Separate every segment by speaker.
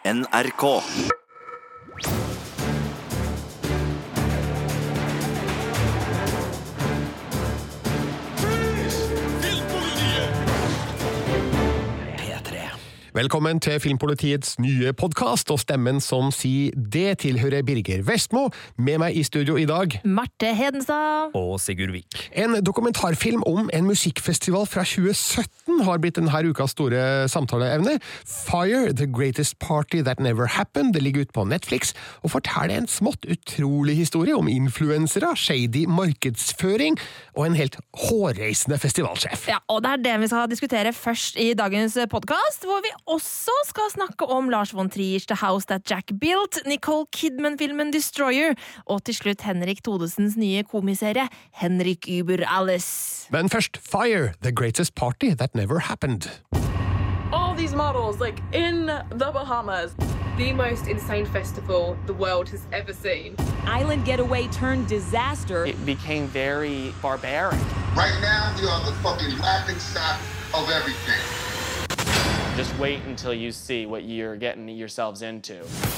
Speaker 1: NRK.
Speaker 2: Velkommen til Filmpolitiets nye podcast, og stemmen som sier det tilhører Birger Vestmo. Med meg i studio i dag
Speaker 3: Marte Hedenstad
Speaker 4: og Sigurd Vik.
Speaker 2: En dokumentarfilm om en musikkfestival fra 2017 har blitt denne ukas store samtaleevne. Fire, The Greatest Party That Never Happened. Det ligger ute på Netflix og forteller en smått utrolig historie om influensere, shady markedsføring og en helt hårreisende festivalsjef.
Speaker 3: Ja, og det er det vi skal diskutere først i dagens podcast, hvor vi også skal snakke om Lars von Trier's The House That Jack Built, Nicole Kidman-filmen Destroyer, og til slutt Henrik Thodesens nye komiserie Henrik über alles.
Speaker 2: Men først Fire, The Greatest Party That Never Happened.
Speaker 5: All these models, like, in the Bahamas. The most insane festival the world has ever seen.
Speaker 6: Island getaway turned disaster.
Speaker 7: It became very barbaric.
Speaker 8: Right now, we are the fucking laughing stock of everything.
Speaker 7: Just wait until you see what you're getting yourselves into.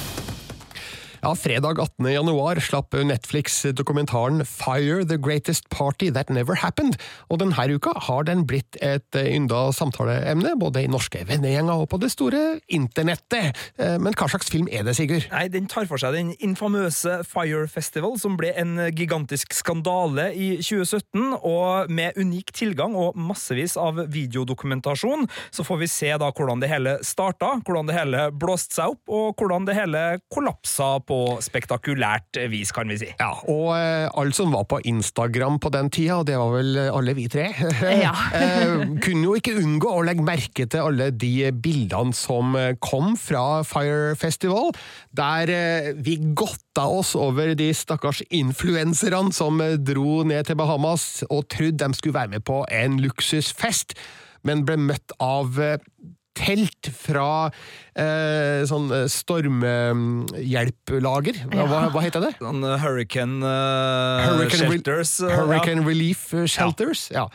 Speaker 2: Ja, fredag 18. januar slapp Netflix dokumentaren Fire, The Greatest Party That Never Happened, og denne uka har den blitt et ynda samtaleemne, både i norske vennegjenger og på det store internettet. Men hva slags film er det, Sigurd?
Speaker 4: Nei, den tar for seg den infamøse Fire Festival, som ble en gigantisk skandale i 2017, og med unik tilgang og massevis av videodokumentasjon, så får vi se da hvordan det hele startet, hvordan det hele blåste seg opp, og hvordan det hele kollapset på spektakulært vis, kan vi si.
Speaker 2: Ja, og alle som var på Instagram på den tida, og det var vel alle vi tre,
Speaker 3: Ja.
Speaker 2: kunne jo ikke unngå å legge merke til alle de bildene som kom fra Fire Festival, der vi godta oss over de stakkars influenserne som dro ned til Bahamas og trodde de skulle være med på en luksusfest, men ble møtt av telt fra sånn stormhjelplager. Hva heter det?
Speaker 4: Sånn Hurricane Shelters.
Speaker 2: Hurricane Relief Shelters, ja.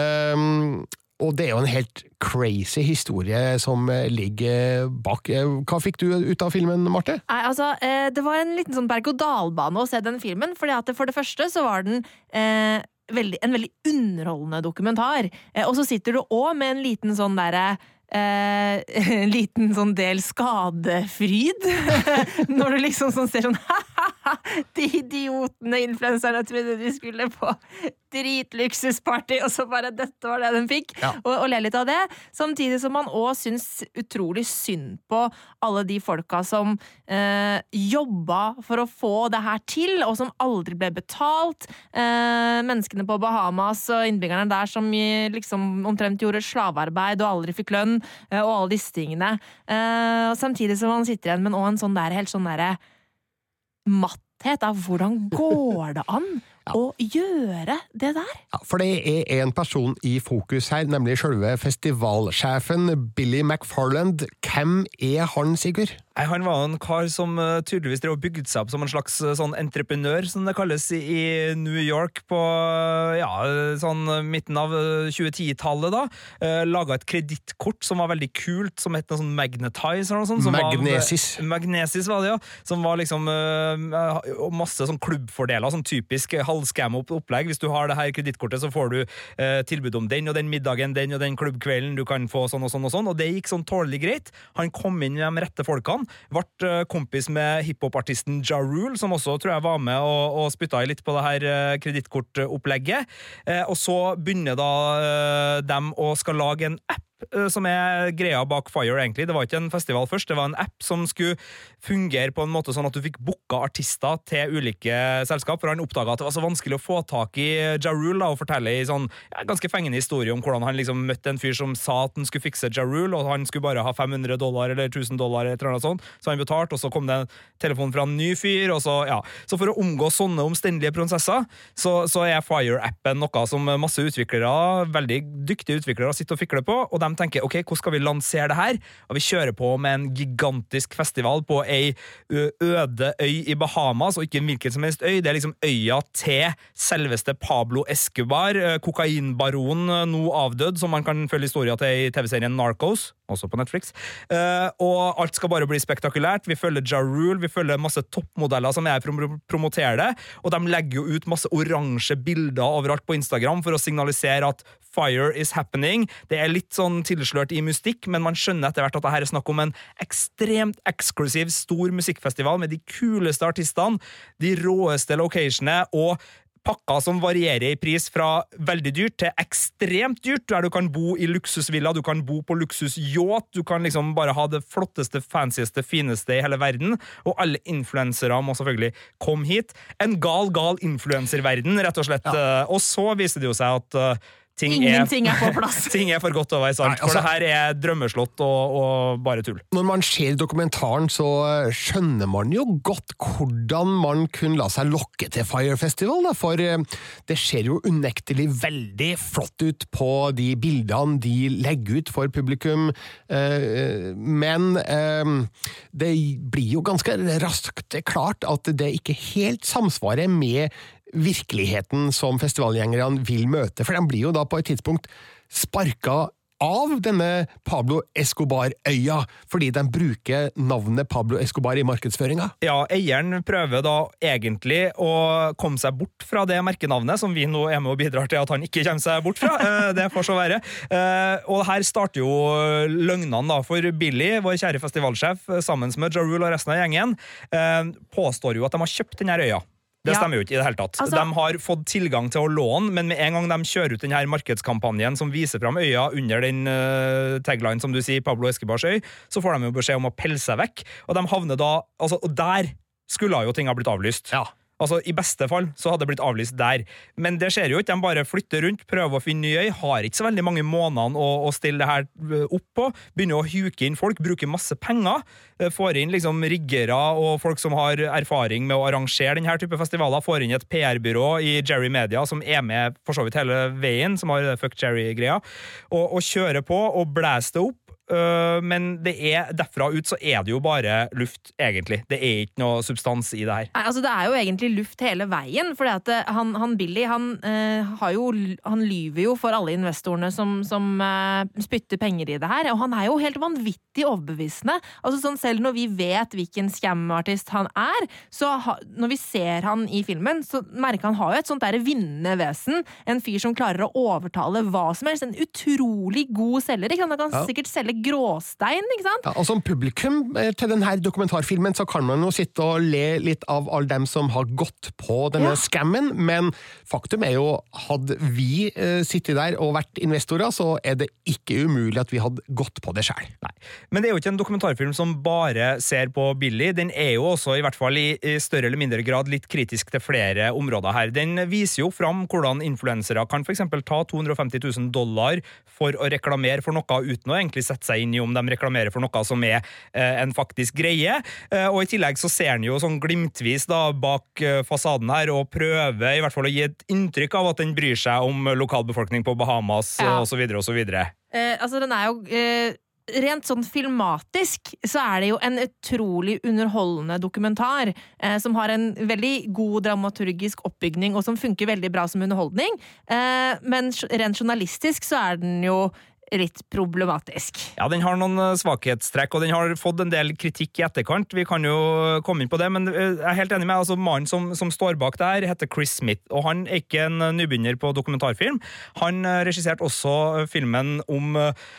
Speaker 2: Og det er jo en helt crazy historie som ligger bak. Hva fikk du ut av filmen, Marte?
Speaker 3: Nei, altså, det var en liten sånn berg-og-dal-bane å se den filmen, fordi at for det første så var den en veldig underholdende dokumentar. Og så sitter du også med en liten sånn en liten sånn del skadefryd når du liksom sånn ser sånn de idiotene influenserne trodde de skulle på dritluksusparty, og så bare dette var det de fikk, ja. og le litt av det, samtidig som man også synes utrolig synd på alle de folka som jobba for å få det her til, og som aldri ble betalt, menneskene på Bahamas og innbyggerne der som liksom omtrent gjorde slavearbeid og aldri fikk lønn, og alle disse tingene, og samtidig som man sitter igjen med en sånn helt sånn matthet av hvordan går det an å gjøre det der?
Speaker 2: Ja, for det er en person i fokus her, nemlig selve festivalsjefen Billy McFarland. Hvem er han, Sigurd?
Speaker 4: Han var en kar som tydeligvis drev og bygde seg opp som en slags sånn entreprenør, som det kalles i New York på sånn midten av 2010-tallet da. Laget et kredittkort som var veldig kult, som het noe sånn Magnetize eller noe sånt. Magnesis var det, ja. Som var liksom masse sånn klubbfordeler, sånn typisk halvskam-opplegg. Hvis du har det her kredittkortet, så får du tilbud om den og den middagen, den og den klubbkvelden, du kan få sånn og sånn og sånn, og det gikk sånn tålelig greit. Han kom inn med de rette folkene, vart kompis med hiphop-artisten Ja Rule, som også tror jeg var med og spytta i litt på det her kredittkortopplegget, og så begynner da dem å skal lage en app som er greia bak Fire egentlig. Det var ikke en festival først, det var en app som skulle fungere på en måte sånn at du fikk booka artister til ulike selskap, for han oppdaget at det var så vanskelig å få tak i Ja Rule da, og fortelle i sånn ganske fengende historie om hvordan han liksom møtte en fyr som sa at han skulle fikse Ja Rule, og han skulle bare ha $500 eller $1000 eller noe sånt, så han betalte, og så kom det en telefon fra en ny fyr, og så, ja. Så for å omgå sånne omstendelige prosesser, så er Fire-appen noe som masse utviklere, veldig dyktige utviklere, sitter og fikler på, og de tenker, ok, hvordan skal vi lansere det her? Og vi kjører på med en gigantisk festival på ei øde øy i Bahamas, og ikke en hvilken som helst øy, det er liksom øya til selveste Pablo Escobar, kokainbaron nå avdød, som man kan følge historien til i TV-serien Narcos. også på Netflix. Og alt skal bare bli spektakulært. Vi følger Ja Rule, vi følger masse toppmodeller som er for å promotere det, og de legger jo ut masse oransje bilder overalt på Instagram for å signalisere at fire is happening. Det er litt sånn tilslørt i mystikk, men man skjønner etter hvert at det her er snakk om en ekstremt eksklusiv, stor musikkfestival med de kuleste artistene, de råeste locationene og pakker som varierer i pris fra veldig dyrt til ekstremt dyrt, der du kan bo i luksusvilla, du kan bo på luksusyacht, du kan liksom bare ha det flotteste, fancyeste, fineste i hele verden, og alle influensere må selvfølgelig komme hit. En gal influencerverden, rett og slett. Ja. Og så viser det jo seg at
Speaker 3: Ingenting er på plass.
Speaker 4: Ting er for godt å være sant, for det her er drømmeslott og bare tull.
Speaker 2: Når man ser dokumentaren, så skjønner man jo godt hvordan man kunne la seg lokke til Fire Festival, da, for det ser jo unektelig veldig flott ut på de bildene de legger ut for publikum, men det blir jo ganske raskt klart at det ikke helt samsvarer med virkeligheten som festivalgjengerne vil møte, for de blir jo da på et tidspunkt sparka av denne Pablo Escobar-øya, fordi de bruker navnet Pablo Escobar i markedsføringa.
Speaker 4: Ja, eieren prøver da egentlig å komme seg bort fra det merkenavnet, som vi nå er med og bidrar til at han ikke kommer seg bort fra. Det får så være. Og her starter jo løgnene da, for Billy, vår kjære festivalsjef, sammen med Ja Rule og resten av gjengen, påstår jo at de har kjøpt denne øya. Det stemmer jo ikke i det hele tatt. Altså, de har fått tilgang til å låne, men med en gang de kjører ut denne markedskampanjen som viser fram øya under den tagline som du sier, Pablo Escobars øy, så får de jo beskjed om å pelle seg vekk, og de havner da, altså, og der skulle jo ting ha blitt avlyst. Ja. Altså, i beste fall så hadde det blitt avlyst der. Men det skjer jo ikke, de bare flytter rundt, prøver å finne ny øy, har ikke så veldig mange månedene å stille det her opp på, begynner å huke inn folk, bruker masse penger, får inn liksom riggere og folk som har erfaring med å arrangere denne type festivaler, får inn et PR-byrå i Jerry Media som er med for så vidt hele veien, som har Fuck Jerry-greia, og kjører på og blæser det opp. Men det er derfra ut så er det jo bare luft, egentlig. Det er ikke noe substans i det her. Nei,
Speaker 3: altså det er jo egentlig luft hele veien, fordi at han Billy, han lyver jo for alle investorene som spytter penger i det her, og han er jo helt vanvittig overbevisende. Altså sånn, selv når vi vet hvilken scam-artist han er, så når vi ser han i filmen, så merker han har jo et sånt der vinnende vesen, en fyr som klarer å overtale hva som helst, en utrolig god selger, ikke? Han kan sikkert selge gråstein, ikke sant?
Speaker 2: Ja, og som publikum til denne dokumentarfilmen så kan man jo sitte og le litt av alle dem som har gått på denne scammen, men faktum er jo, hadde vi sittet der og vært investorer, så er det ikke umulig at vi hadde gått på det selv.
Speaker 4: Nei, men det er jo ikke en dokumentarfilm som bare ser på Billy, den er jo også i hvert fall i større eller mindre grad litt kritisk til flere områder her. Den viser jo fram hvordan influensere kan for eksempel ta $250,000 for å reklamere for noe uten å egentlig sette seg inn i om de reklamerer for noe som er en faktisk greie, og i tillegg så ser han jo sånn glimtvis da bak fasaden her og prøver i hvert fall å gi et inntrykk av at den bryr seg om lokalbefolkning på Bahamas og så videre og så videre.
Speaker 3: Altså den er jo rent sånn filmatisk så er det jo en utrolig underholdende dokumentar som har en veldig god dramaturgisk oppbygning og som funker veldig bra som underholdning, men rent journalistisk så er den jo litt problematisk.
Speaker 4: Ja, den har noen svakhetstrekk, og den har fått en del kritikk i etterkant. Vi kan jo komme inn på det, men jeg er helt enig med, altså mannen som står bak der heter Chris Smith, og han er ikke en nybegynner på dokumentarfilm. Han regisserte også filmen om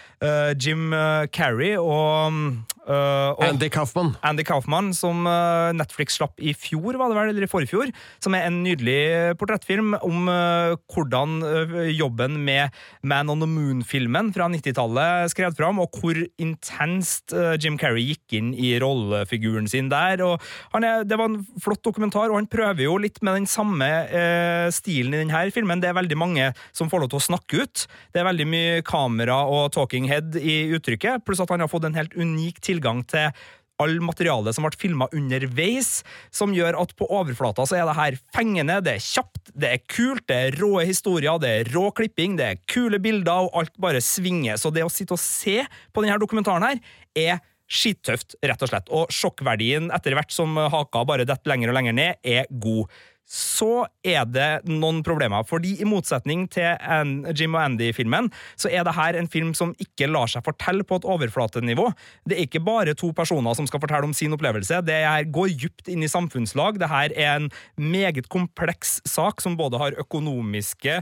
Speaker 4: Jim Carrey og
Speaker 2: Andy
Speaker 4: Kaufman, som Netflix slapp i fjor, var det vel, eller i forfjor, som er en nydelig portrettfilm om hvordan jobben med Man on the Moon-filmen fra 90-tallet skrev fram, og hvor intenst Jim Carrey gikk inn i rollefiguren sin der, og det var en flott dokumentar, og han prøver jo litt med den samme stilen i denne filmen. Det er veldig mange som får lov til å snakke ut, det er veldig mye kamera og talking head i uttrykket, pluss at han har fått en helt unik tilgang til all materialet som ble filmet underveis, som gjør at på overflata så er det her fengende, det er kjapt, det er kult, det er råe historier, det er rå klipping, det er kule bilder, og alt bare svinger. Så det å sitte og se på denne dokumentaren her er skittøft, rett og slett. Og sjokkverdien etter hvert som haka bare detter lenger og lenger ned, er god. så det noen problemer. Fordi i motsetning til Jim og Andy-filmen, så det her en film som ikke lar seg fortelle på et overflatenivå. Det ikke bare to personer som skal fortelle om sin opplevelse, det her går dypt inn i samfunnslag. Det her en meget kompleks sak som både har økonomiske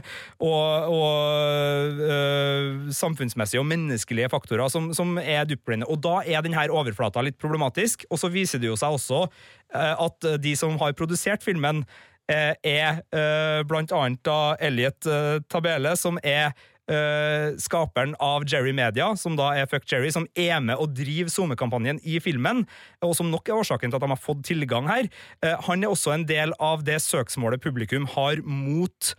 Speaker 4: og samfunnsmessige og menneskelige faktorer som dyptblinde. Og da denne overflata litt problematisk, og så viser det jo seg også at de som har produsert filmen blant annet da Elliot Tabele, som skaperen av Jerry Media, som da Fuck Jerry, som med og driver SoMe-kampanjen i filmen, og som nok årsaken til at de har fått tilgang her. Han også en del av det søksmålet publikum har mot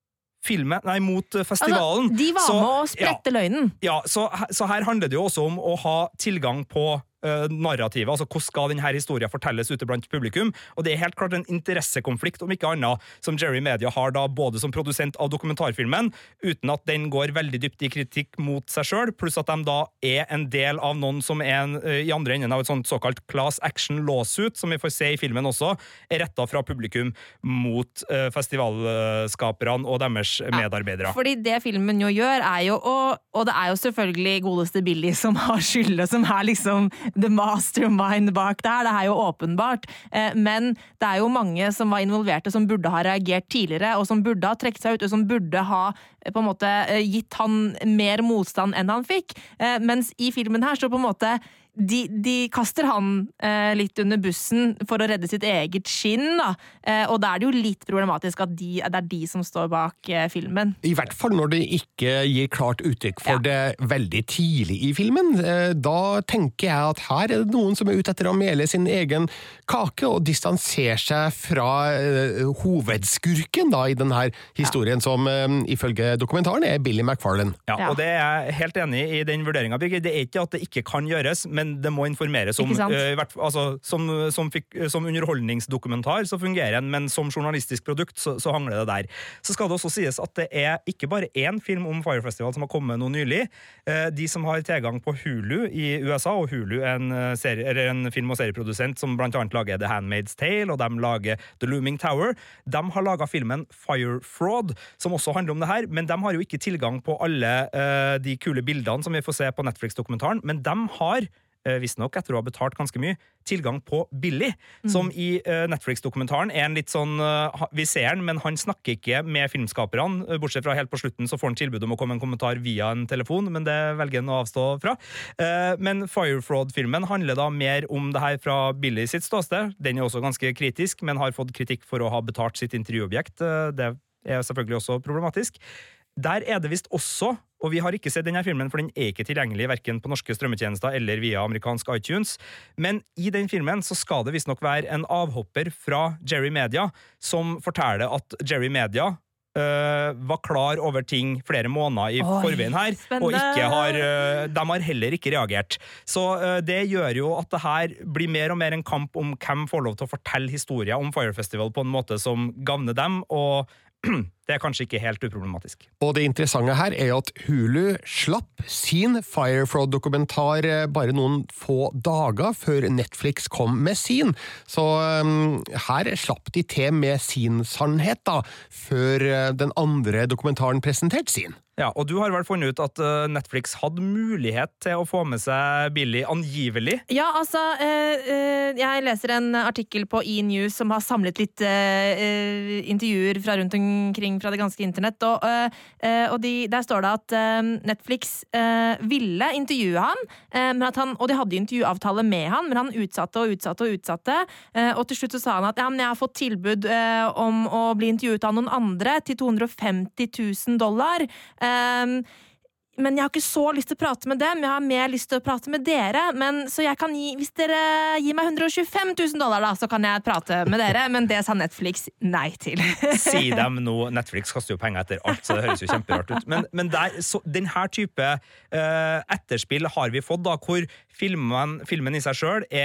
Speaker 4: mot festivalen.
Speaker 3: Altså, de var med å sprette løgnen.
Speaker 4: Ja, så her handler det jo også om å ha tilgang på narrativet, altså hvordan skal denne historien fortelles ute blant publikum, og det helt klart en interessekonflikt, om ikke annet, som Jerry Media har da både som produsent av dokumentarfilmen, uten at den går veldig dypt i kritikk mot seg selv, pluss at de da en del av noen som i andre enden av et sånt såkalt class action lawsuit, som vi får se i filmen også, rettet fra publikum mot festivalskaperne og deres medarbeidere.
Speaker 3: Fordi det filmen jo gjør jo, og det jo selvfølgelig godeste Billy som har skyldet, som liksom the mastermind bak det jo åpenbart, men det jo mange som var involverte som burde ha reagert tidligere, og som burde ha trekt seg ut, og som burde ha på en måte gitt han mer motstand enn han fikk, mens i filmen her så på en måte de kaster han litt under bussen for å redde sitt eget skinn, da. Og da det jo litt problematisk at det de som står bak filmen.
Speaker 2: I hvert fall når det ikke gir klart uttrykk for det veldig tidlig i filmen. Da tenker jeg at her det noen som ute etter å mele sin egen kake og distansere seg fra hovedskurken da, i denne historien som ifølge dokumentaren Billy McFarlane.
Speaker 4: Ja, og det jeg helt enig i den vurderingen, Birgit. Det ikke at det ikke kan gjøres, men det må informeres om, altså, som underholdningsdokumentar så fungerer den, men som journalistisk produkt så hangler det der. Så skal det også sies at det ikke bare én film om Fire Festival som har kommet nå nylig. De som har tilgang på Hulu i USA, og Hulu en film- og serieprodusent som blant annet lager The Handmaid's Tale, og de lager The Looming Tower, de har laget filmen Fire Fraud, som også handler om det her, men de har jo ikke tilgang på alle de kule bildene som vi får se på Netflix-dokumentaren, men de har visstnok etter å ha betalt ganske mye, tilgang på Billy, som i Netflix-dokumentaren en litt sånn, vi ser den, men han snakker ikke med filmskaperne, bortsett fra helt på slutten så får han tilbud om å komme en kommentar via en telefon, men det velger han å avstå fra. Men Fire Fraud-filmen handler da mer om det her fra Billy sitt ståsted. Den også ganske kritisk, men har fått kritikk for å ha betalt sitt intervjuobjekt. Det selvfølgelig også problematisk. Der det visst også, og vi har ikke sett denne filmen, for den ikke tilgjengelig hverken på norske strømmetjenester eller via amerikansk iTunes, men i den filmen så skal det visst nok være en avhopper fra Jerry Media, som forteller at Jerry Media var klar over ting flere måneder i forveien her, og de har heller ikke reagert. Så det gjør jo at det her blir mer og mer en kamp om hvem får lov til å fortelle historier om Fire Festival på en måte som gagner dem, og det kanskje ikke helt uproblematisk.
Speaker 2: Og det interessante her jo at Hulu slapp sin Fire Fraud-dokumentar bare noen få dager før Netflix kom med sin. Så her slapp de til med sin sannhet da, før den andre dokumentaren presenterte sin.
Speaker 4: Ja, og du har vel funnet ut at Netflix hadde mulighet til å få med seg Billy angivelig?
Speaker 3: Ja, altså, jeg leser en artikkel på E-News som har samlet litt intervjuer fra rundt omkring fra det ganske internett, og der står det at Netflix ville intervjue han, og de hadde intervjuavtale med han, men han utsatte, og til slutt så sa han at ja, men jeg har fått tilbud om å bli intervjuet av noen andre til $250,000, men jeg har ikke så lyst til å prate med dem, jeg har mer lyst til å prate med dere, så jeg kan hvis dere gir meg $125,000 da, så kan jeg prate med dere, men det sa Netflix nei til.
Speaker 4: Si dem nå, Netflix kaster jo penger etter alt, så det høres jo kjemperart ut, men den her type etterspill har vi fått da, hvor filmen i seg selv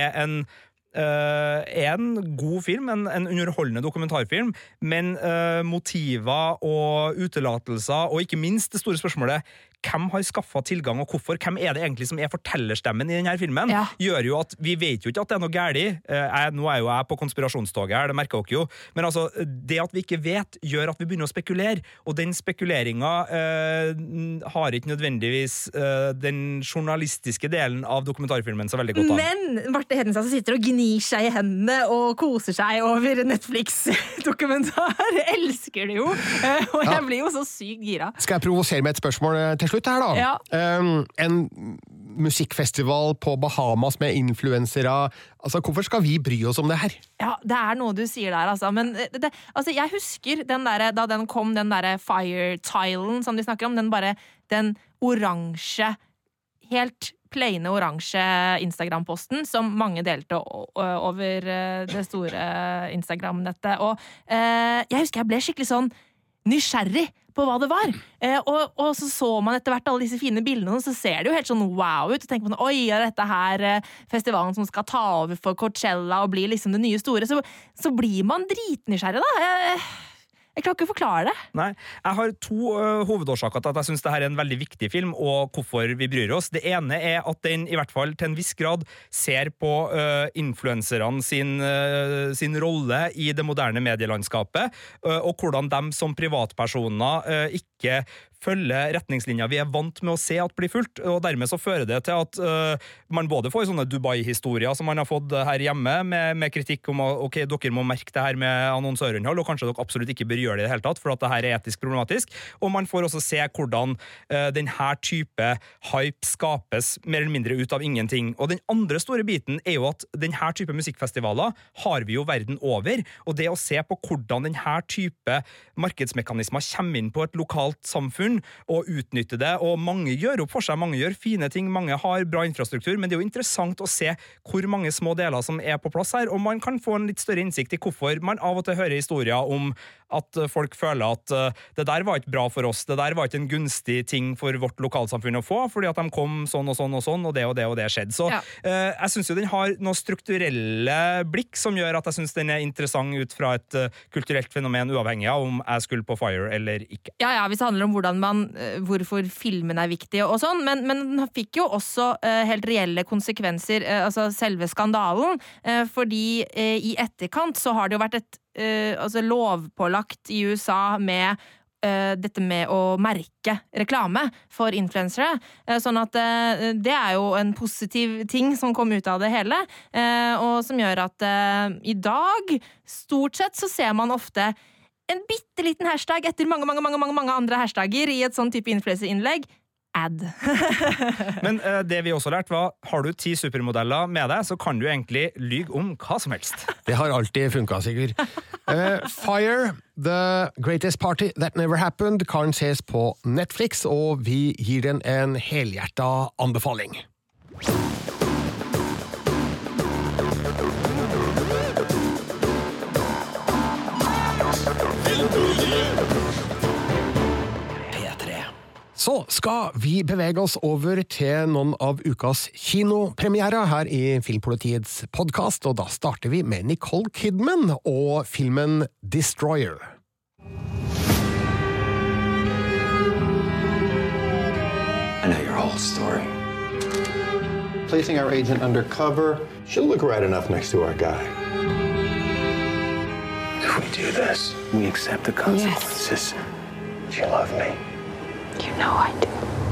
Speaker 4: en god film, en underholdende dokumentarfilm, men motiver og utelatelser, og ikke minst det store spørsmålet, hvem har skaffet tilgang og hvorfor, hvem er det egentlig som er fortellerstemmen i denne filmen, gjør jo at vi vet jo ikke at det er noe gærlig. Nå er jo jeg på konspirasjonstoget her, det merker dere jo, men altså, det at vi ikke vet gjør at vi begynner å spekulere, og den spekuleringen har ikke nødvendigvis den journalistiske delen av dokumentarfilmen så veldig godt av.
Speaker 3: Men Marte Hedenstad som sitter og gnir seg i hendene og koser seg over Netflix-dokumentar, elsker det jo, og jeg blir jo så sykt gira.
Speaker 2: Skal jeg provosere med et spørsmål til slutt her da?
Speaker 3: Ja.
Speaker 2: En musikkfestival på Bahamas med influensere, altså hvorfor skal vi bry oss om det her?
Speaker 3: Ja, det er noe du sier der, altså. Men altså, jeg husker den der, da den kom, den der Fire-tilen som de snakker om, den oransje, helt plaine oransje Instagram-posten som mange delte over det store Instagram-nettet. Og jeg husker jeg ble skikkelig sånn nysgjerrig på hva det var. Og så man etter hvert alle disse fine bildene, og så ser det jo helt sånn wow ut, og tenker man, oi, er dette her festivalen som skal ta over for Coachella og bli liksom det nye store, så blir man dritnysgjerrig da. Jeg klarer ikke å forklare det.
Speaker 4: Nei, jeg har 2 hovedårsaker til at jeg synes dette er en veldig viktig film, og hvorfor vi bryr oss. Det ene er at den i hvert fall til en viss grad ser på influenserne sin rolle i det moderne medielandskapet, og hvordan de som privatpersoner ikke følger retningslinjer vi er vant med å se at blir fulgt, og dermed så fører det til at man både får sånne Dubai-historier som man har fått her hjemme, med kritikk om at ok, dere må merke det her med annonsørinnhold, og kanskje dere absolutt ikke bør gjøre det i det hele tatt, for at det her er etisk problematisk, og man får også se hvordan denne type hype skapes mer eller mindre ut av ingenting. Og den andre store biten er jo at denne type musikkfestivaler har vi jo verden over, og det å se på hvordan denne type markedsmekanismer kommer inn på et lokalt samfunn, og utnytte det, og mange gjør opp for seg, mange gjør fine ting, mange har bra infrastruktur, men det er jo interessant å se hvor mange små deler som er på plass her, og man kan få en litt større innsikt i hvorfor man av og til hører historier om at folk føler at det der var ikke bra for oss, det der var ikke en gunstig ting for vårt lokalsamfunn å få, fordi at de kom sånn og sånn og sånn, og det skjedde. Så jeg synes jo den har noen strukturelle blikk som gjør at jeg synes den er interessant ut fra et kulturelt fenomen, uavhengig av om jeg skulle på Fire eller ikke.
Speaker 3: Ja, hvis det handler om hvorfor filmen er viktig og sånn, men den fikk jo også helt reelle konsekvenser, altså selve skandalen, fordi i etterkant så har det jo vært et lovpålagt i USA med dette med å merke reklame for influensere, sånn at det er jo en positiv ting som kom ut av det hele, og som gjør at i dag stort sett så ser man ofte en bitteliten hashtag etter mange andre hashtagger i et sånn type influenserinnlegg. Ad.
Speaker 4: Men det vi også lært var, har du 10 supermodeller med deg, så kan du egentlig lyge om hva som helst.
Speaker 2: Det har alltid funket, sikkert. Fire, The Greatest Party That Never Happened, kan ses på Netflix, og vi gir den en helhjertet anbefaling. Så skal vi bevege oss over til noen av ukas kinopremierer her i Filmpolitiets podcast, og da starter vi med Nicole Kidman og filmen Destroyer.
Speaker 1: I know your whole story. Placing our agent undercover, she'll look right enough next to our guy. If we do this, we accept the consequences. Yes. Do you love me?
Speaker 9: You know I do.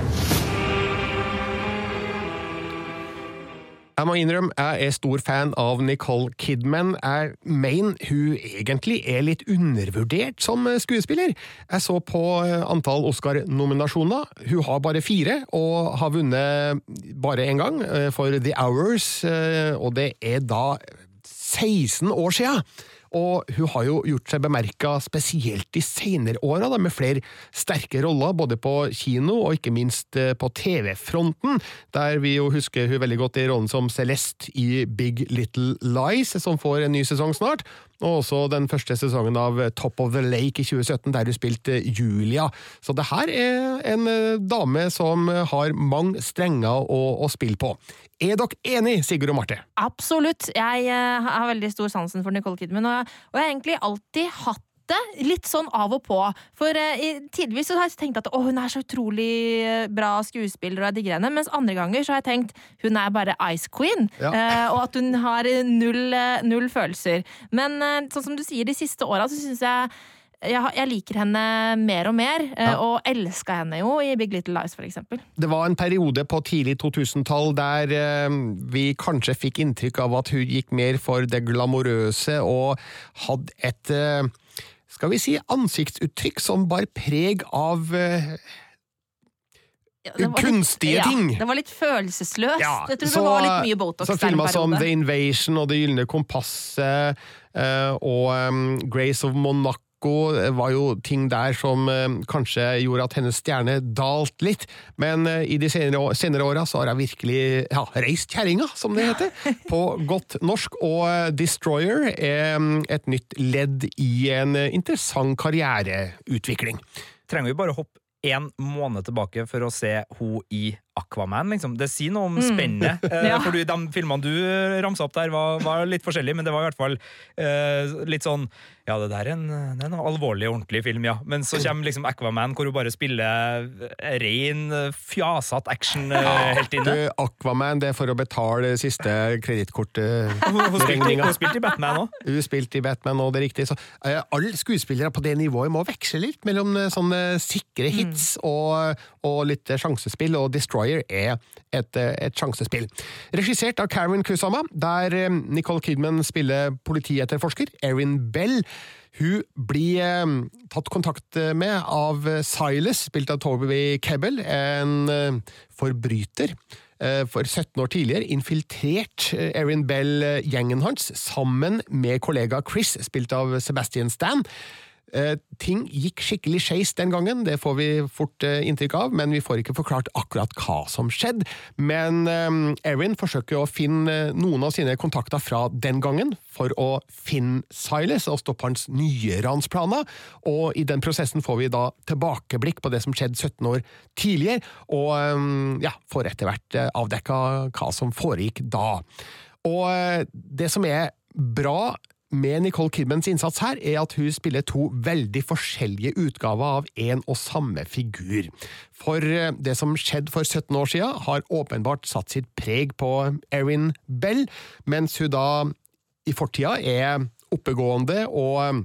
Speaker 2: Jeg må innrømme, jeg er stor fan av Nicole Kidman. Jeg mener hun egentlig er litt undervurdert som skuespiller. Jeg så på antall Oscar-nominasjoner. Hun har bare 4, og har vunnet bare en gang for The Hours, og det er da 16 år siden. Og hun har jo gjort seg bemerket spesielt i senere åra, med flere sterke roller, både på kino og ikke minst på TV-fronten, der vi jo husker hun veldig godt i rollen som Celeste i Big Little Lies, som får en ny sesong snart, og også den første sesongen av Top of the Lake i 2017, der hun spilte Julia. Så det her er en dame som har mange strenger å spille på. Er dere enig, Sigurd og Marte?
Speaker 3: Absolutt. Jeg har veldig stor sansen for Nicole Kidman, og jeg har egentlig alltid hatt måte, litt sånn av og på. For tidligvis så har jeg tenkt at hun så utrolig bra skuespiller og digger henne, mens andre ganger så har jeg tenkt hun bare Ice Queen, og at hun har null følelser. Men sånn som du sier, de siste årene så synes jeg liker henne mer og mer, og elsker henne jo i Big Little Lies, for eksempel.
Speaker 2: Det var en periode på tidlig 2000-tall der vi kanskje fikk inntrykk av at hun gikk mer for det glamorøse og hadde et, skal vi si, ansiktsuttrykk som bar preg av kunstige ting.
Speaker 3: Det var litt følelsesløst. Jeg tror det var litt mye Botox
Speaker 2: så filmer som The Invasion og Det gyllene kompasset og Grace of Monaco var jo ting der som kanskje gjorde at hennes stjerne dalt litt, men i de senere årene så har jeg virkelig reist kjerringa, som det heter, på godt norsk, og Destroyer et nytt ledd i en interessant karriereutvikling.
Speaker 4: Trenger vi bare hoppe en måned tilbake for å se hun i Aquaman, liksom. Det sier noe om spennet. For de filmene du ramset opp der var litt forskjellige, men det var i hvert fall litt sånn, det der er en alvorlig, ordentlig film, Men så kommer liksom Aquaman, hvor hun bare spiller ren, fjasat action helt inne.
Speaker 2: Aquaman, det er for å betale siste kredittkortregninga.
Speaker 4: Hun spilte i Batman også.
Speaker 2: Hun spilte i Batman også, det er riktig. Så alle skuespillere på det nivået må veksle litt mellom sånne sikre hits og litt sjansespill, og Destroyer et sjansespill. Regissert av Karen Kusama, der Nicole Kidman spiller politietterforsker, Erin Bell. Hun blir tatt kontakt med av Silas, spilt av Toby Kebbell, en forbryter. For 17 år tidligere infiltrert Erin Bell gjengen hans, sammen med kollega Chris, spilt av Sebastian Stan. Ting gikk skikkelig skeis den gangen, det får vi fort inntrykk av, men vi får ikke forklart akkurat hva som skjedde. Men Erin forsøker å finne noen av sine kontakter fra den gangen for å finne Silas og stoppe hans nye ransplaner, og i den prosessen får vi da tilbakeblikk på det som skjedde 17 år tidligere, og får etter hvert avdekket hva som foregikk da. Og det som er bra med Nicole Kidmans innsats her, er at hun spiller to veldig forskjellige utgaver av en og samme figur. For det som skjedde for 17 år siden har åpenbart satt sitt preg på Erin Bell, mens hun da i fortida er oppegående og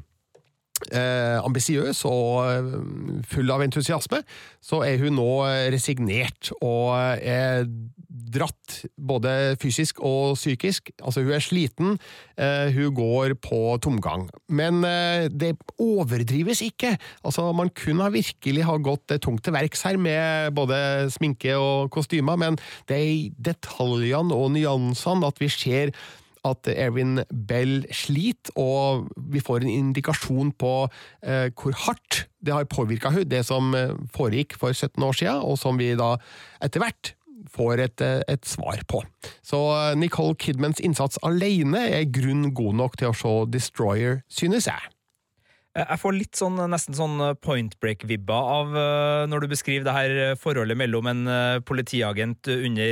Speaker 2: ambisiøs og full av entusiasme, så er hun nå resignert og er dratt både fysisk og psykisk. Altså hun er sliten, hun går på tomgang. Men det overdrives ikke. Altså man kunne virkelig ha gått tungt til verks her med både sminke og kostymer, men det er i detaljene og nyansene at vi ser at Erin Bell sliter, og vi får en indikasjon på hvor hardt det har påvirket hun, det som foregikk for 17 år siden, og som vi da etter hvert får et svar på. Så Nicole Kidmans innsats alene er grunn god nok til å se Destroyer, synes jeg.
Speaker 4: Jeg får litt sånn, nesten sånn Point Break-vibba av når du beskriver det her forholdet mellom en politiagent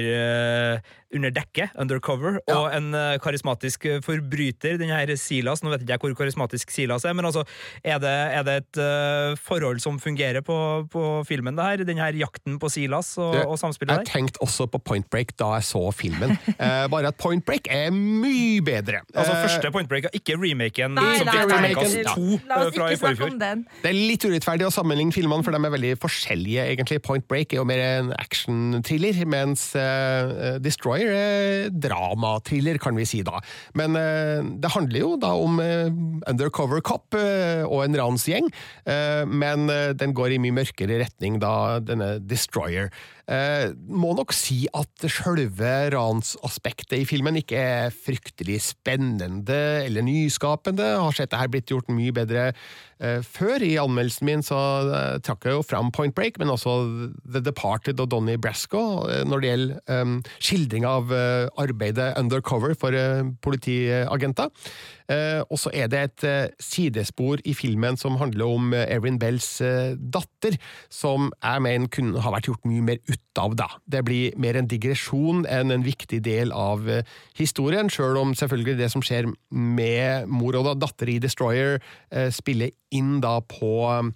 Speaker 4: under dekket, undercover, og en karismatisk forbryter, den her Silas. Nå vet ikke jeg hvor karismatisk Silas er, men altså, er det et forhold som fungerer på filmen, det her? Den her jakten på Silas og samspillet der?
Speaker 2: Jeg tenkte også på Point Break da jeg så filmen. Bare at Point Break er mye bedre.
Speaker 4: Altså første Point Break, ikke remaken som fikk terningkast 2 fra i forfjor.
Speaker 2: Det er litt urettferdig å sammenligne filmene, for de er veldig forskjellige, egentlig. Point Break er jo mer en action-thriller, mens Destroyer er drama-thriller, kan vi si da. Men det handler jo da om undercover cop og en ransgjeng, men den går i mye mørkere retning da, denne Destroyer. Må nok si at selve ransaspektet i filmen ikke er fryktelig spennende eller nyskapende. Har sett det her blitt gjort mye bedre før. I anmeldelsen min så trakk jeg jo fram Point Break, men også The Departed og Donnie Brasco når det gjelder skildring av arbeidet undercover for politiagenter. Og så er det et sidespor i filmen som handler om Erin Bells datter, som jeg mener kunne ha vært gjort mye mer ut av, da. Det blir mer en digresjon enn en viktig del av historien, selv om selvfølgelig det som skjer med mor og datter i Destroyer spiller inn da på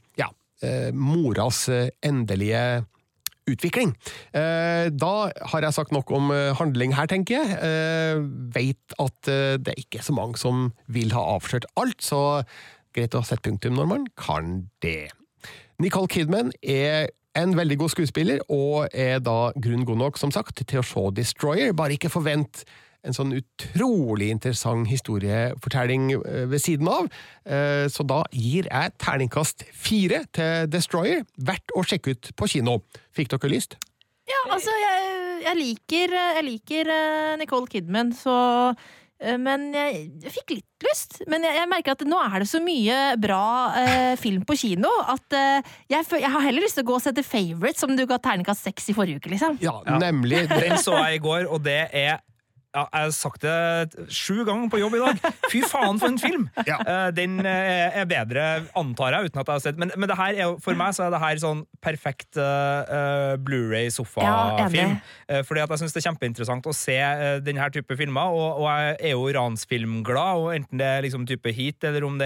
Speaker 2: moras endelige utvikling. Da har jeg sagt nok om handling her, tenker jeg. Vet at det ikke er så mange som vil ha avslørt alt, så greit å sette punktum når man kan det. Nicole Kidman er en veldig god skuespiller, og er da grunn god nok, som sagt, til å se Destroyer. Bare ikke forvent en sånn utrolig interessant historiefortelling ved siden av. Så da gir jeg terningkast 4 til Destroyer, verdt å sjekke ut på kino. Fikk dere lyst?
Speaker 3: Ja, altså, jeg liker Nicole Kidman, så men jeg fikk litt lyst. Men jeg merker at nå er det så mye bra film på kino at jeg har heller lyst til å gå og sette Favorite, som du ga terningkast 6 i forrige uke, liksom.
Speaker 2: Ja, nemlig.
Speaker 4: Den så jeg i går, og det er jeg har sagt det 7 ganger på jobb i dag. Fy faen for en film!
Speaker 2: Ja.
Speaker 4: Den er bedre, antar jeg, uten at jeg har sett. Men det her er, for meg så er det her sånn perfekt Blu-ray-sofa-film. Fordi at jeg synes det er kjempeinteressant å se denne type filmer, og jeg er jo ransfilmglad, og enten det er liksom type Heat, eller om det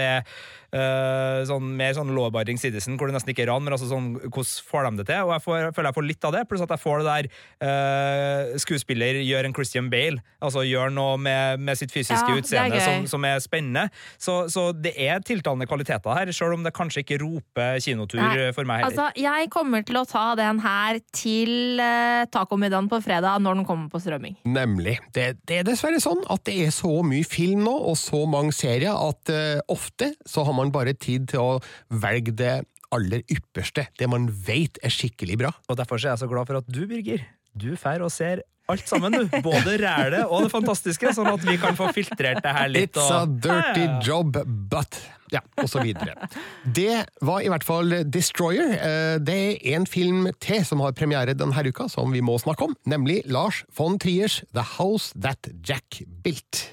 Speaker 4: er mer sånn law-abiding citizen, hvor det nesten ikke er ran, men altså sånn, hvordan får de det til? Og jeg føler jeg får litt av det, pluss at jeg får det der skuespiller gjør en Christian Bale, altså gjør noe med sitt fysiske utseende som er spennende. Så det er tiltalende kvaliteter her, selv om det kanskje ikke roper kinotur for meg heller.
Speaker 3: Altså, jeg kommer til å ta den her til tacomiddagen på fredag når den kommer på strømming.
Speaker 2: Nemlig. Det er dessverre sånn at det er så mye film nå, og så mange serier, at ofte så har man bare tid til å velge det aller ypperste, det man vet er skikkelig bra.
Speaker 4: Og derfor er jeg så glad for at du, Birger, du fer og ser alt sammen, du. Både ræle og det fantastiske, sånn at vi kan få filtrert det her litt.
Speaker 2: It's a dirty job, but... Ja, og så videre. Det var i hvert fall Destroyer. Det er en film til som har premiere denne uka, som vi må snakke om, nemlig Lars von Trier's The House That Jack Built.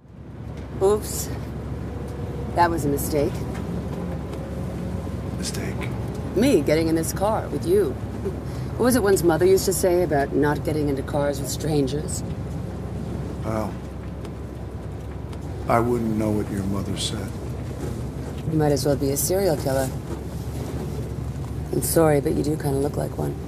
Speaker 10: Oops. That was a mistake.
Speaker 8: Mistake?
Speaker 10: Me getting in this car with you. What was it one's mother used to say about not getting into cars with strangers?
Speaker 8: Well, I wouldn't know what your mother said.
Speaker 10: You might as well be a serial killer. I'm sorry, but you do kind of look like one.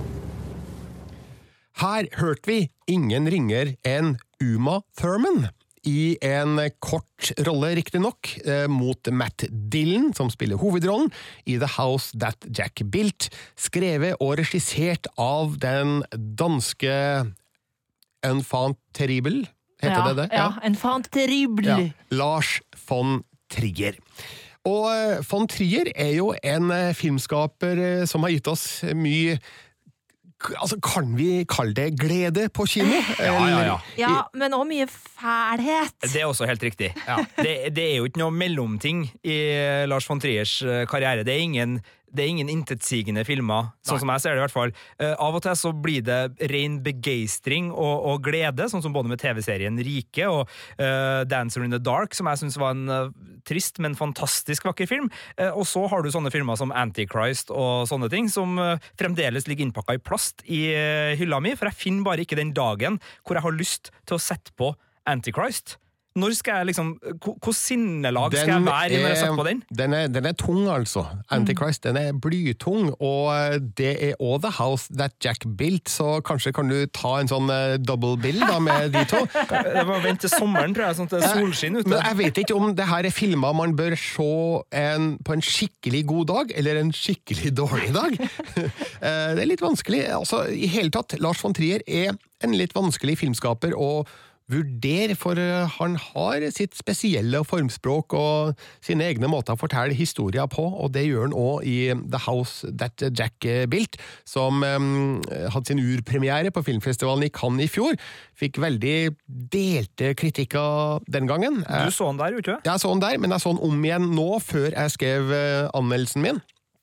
Speaker 2: Her hørte vi ingen ringer enn Uma Thurman i en kort rolle, riktig nok, mot Matt Dillon, som spiller hovedrollen i The House That Jack Built, skrevet og regissert av den danske Enfant Terrible, heter det?
Speaker 3: Ja, Enfant Terrible.
Speaker 2: Ja, Lars von Trier. Og von Trier er jo en filmskaper som har gitt oss mye. Altså, kan vi kalle det glede på kino?
Speaker 3: Ja, men også mye fælhet.
Speaker 4: Det er også helt riktig. Ja. Det er jo ikke noe mellomting i Lars von Triers karriere. Det er ingen intetsigende filmer, sånn som jeg ser det i hvert fall. Av og til så blir det ren begeistring og glede, sånn som både med TV-serien Rike og Dancer in the Dark, som jeg synes var en trist, men fantastisk vakker film. Og så har du sånne filmer som Antichrist og sånne ting, som fremdeles ligger innpakket i plast i hylla mi, for jeg finner bare ikke den dagen hvor jeg har lyst til å sette på Antichrist. Når skal jeg liksom, hvor sinnelag skal jeg være når jeg setter på den?
Speaker 2: Den er tung, altså. Antichrist, den er blytung, og det er også The House That Jack Built, så kanskje kan du ta en sånn double bill da med de to.
Speaker 4: Det var vent til sommeren, tror jeg, sånn til solskinn ute.
Speaker 2: Men jeg vet ikke om det her er filmer man bør se på en skikkelig god dag, eller en skikkelig dårlig dag. Det er litt vanskelig. Altså, i hele tatt, Lars von Trier er en litt vanskelig filmskaper, og vurdere, for han har sitt spesielle formspråk og sine egne måter å fortelle historier på, og det gjør han også i The House That Jack Built, som hadde sin urpremiere på filmfestivalen i Cannes i fjor. Fikk veldig delte kritikker den gangen.
Speaker 4: Du så han der, ikke?
Speaker 2: Jeg så han der, men jeg så han om igjen nå, før jeg skrev anmeldelsen min.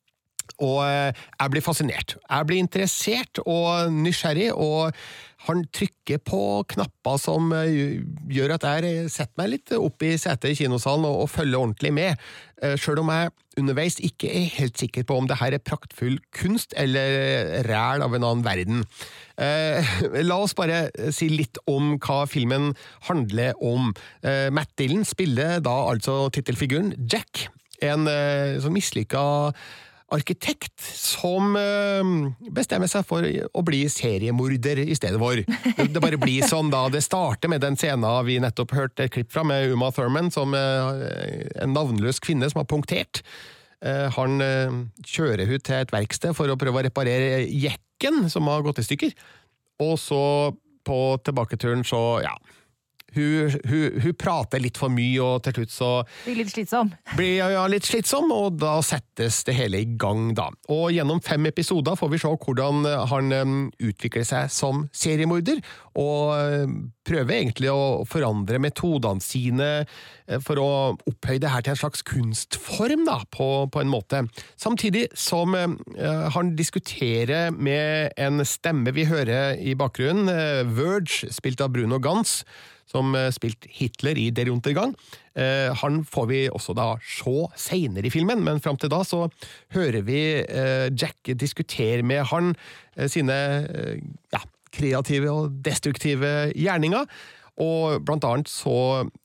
Speaker 2: Og jeg blir fascinert. Jeg blir interessert og nysgjerrig, og han trykker på knapper som gjør at jeg setter meg litt opp i setet i kinosalen og følger ordentlig med, selv om jeg underveis ikke helt sikker på om det her praktfull kunst eller ræl av en annen verden. La oss bare si litt om hva filmen handler om. Matt Dillon spiller da altså titelfiguren Jack, en sånn mislykket arkitekt som bestemmer seg for å bli seriemorder i stedet for. Det bare blir sånn da. Det starter med den scenen vi nettopp hørte et klipp fra med Uma Thurman, som en navnløs kvinne som har punktert. Han kjører ut til et verksted for å prøve å reparere jekken som har gått i stykker. Og så på tilbaketuren så, ja, hun prater litt for mye, og til slutt så
Speaker 3: blir litt slitsom.
Speaker 2: Litt slitsom, og da settes det hele i gang da. Og gjennom 5 episoder får vi se hvordan han utvikler seg som seriemorder, og prøver egentlig å forandre metodene sine for å opphøye det her til en slags kunstform da, på en måte. Samtidig som han diskuterer med en stemme vi hører i bakgrunnen, Verge, spilt av Bruno Ganz, som spilt Hitler i Der Untergang. Han får vi også da se senere i filmen, men frem til da så hører vi Jack diskutere med han sine kreative og destruktive gjerninger, og blant annet så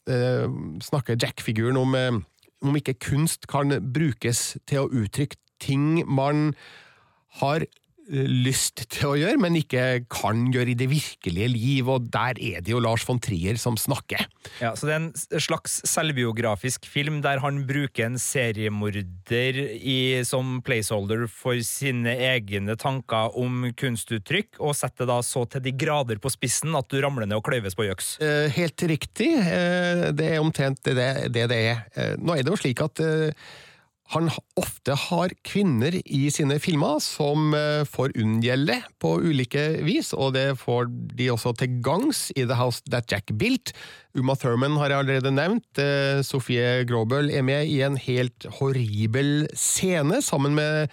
Speaker 2: snakker Jack-figuren om ikke kunst kan brukes til å uttrykke ting man har lyst til å gjøre, men ikke kan gjøre i det virkelige liv, og der det jo Lars von Trier som snakker.
Speaker 4: Ja, så det en slags selvbiografisk film der han bruker en seriemorder som placeholder for sine egne tanker om kunstuttrykk, og setter da så til de grader på spissen at du ramler ned og kløyves på jøks.
Speaker 2: Helt riktig. Det omtrent det er. Nå det jo slik at han ofte har kvinner i sine filmer som får unngjelde på ulike vis, og det får de også til gangs i The House That Jack Built. Uma Thurman har jeg allerede nevnt. Sofie Gråbøl med i en helt horribel scene sammen med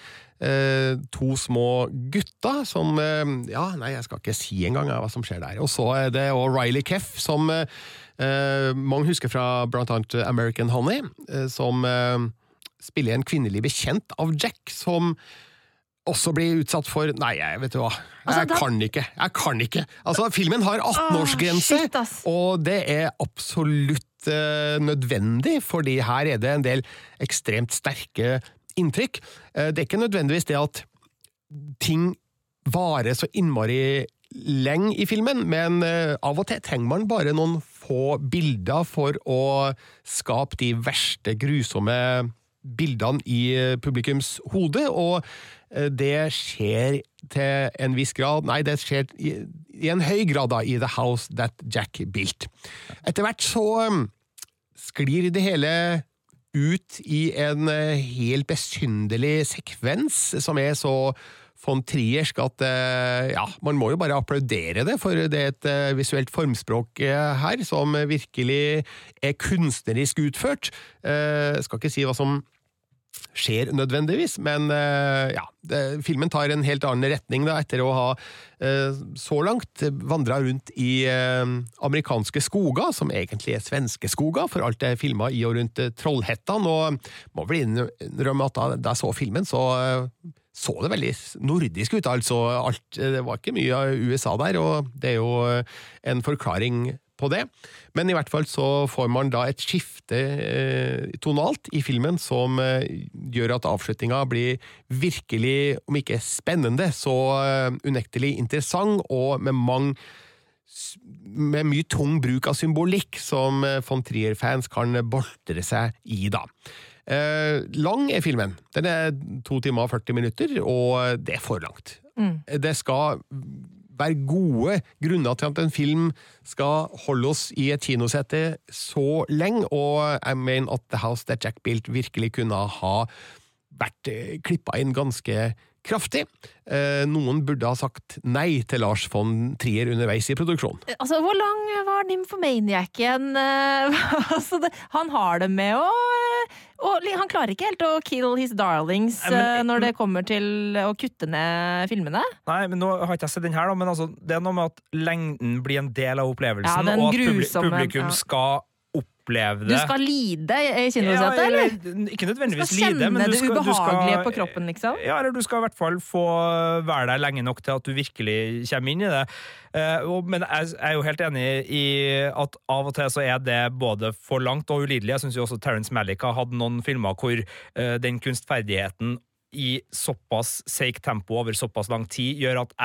Speaker 2: 2 små gutter som, jeg skal ikke si engang hva som skjer der. Og så det også Riley Keff, som mange husker fra blant annet American Honey, som spiller en kvinnelig bekjent av Jack, som også blir utsatt for vet du hva, jeg kan ikke. Altså, filmen har 18-årsgrense, og det absolutt nødvendig, fordi her det en del ekstremt sterke inntrykk. Det ikke nødvendigvis det at ting varer så innmari lenge i filmen, men av og til trenger man bare noen få bilder for å skape de verste grusomme bildene i publikums hode, og det skjer til en viss grad, det skjer i en høy grad da, i The House That Jack Built. Etter hvert så sklir det hele ut i en helt besynderlig sekvens, som så von Triersk at man må jo bare applaudere det, for det et visuelt formspråk her som virkelig kunstnerisk utført. Skal ikke si hva som skjer nødvendigvis, men filmen tar en helt annen retning da, etter å ha så langt vandret rundt i amerikanske skoger, som egentlig svenske skoger, for alt filmet i og rundt Trollhättan, og må vel innrømme at da jeg så filmen, så det veldig nordisk ut, altså det var ikke mye av USA der, og det jo en forklaring på det, men i hvert fall så får man da et skifte tonalt i filmen som gjør at avslutningen blir virkelig, om ikke spennende, så unektelig interessant, og med mye tung bruk av symbolikk som von Trier-fans kan boltre seg i da. Lang filmen. Den 2 timer og 40 minutter, og det for langt. Det skal være gode grunner til at en film skal holde oss i et kinosette så lenge, og jeg mener at The House That Jack Built virkelig kunne ha vært klippet inn ganske kraftig. Noen burde ha sagt nei til Lars von Trier underveis i produksjonen.
Speaker 3: Altså, hvor lang var Nymphomaniac igjen? Altså, han har det med og han klarer ikke helt å kill his darlings når det kommer til å kutte ned filmene.
Speaker 4: Nei, men nå har ikke jeg sett den her da, men altså, det noe med at lengden blir en del av opplevelsen,
Speaker 3: og
Speaker 4: at publikum skal oppleve det.
Speaker 3: Du skal lide i kinosettet, eller?
Speaker 4: Ikke nødvendigvis
Speaker 3: lide, men
Speaker 4: du
Speaker 3: skal kjenne det ubehagelige på kroppen, liksom?
Speaker 4: Ja, eller du skal i hvert fall få være der lenge nok til at du virkelig kommer inn i det. Men jeg er jo helt enig i at av og til så er det både for langt og ulidelig. Jeg synes jo også Terrence Malick har hatt noen filmer hvor den kunstferdigheten i såpass seigt tempo over såpass lang tid gjør at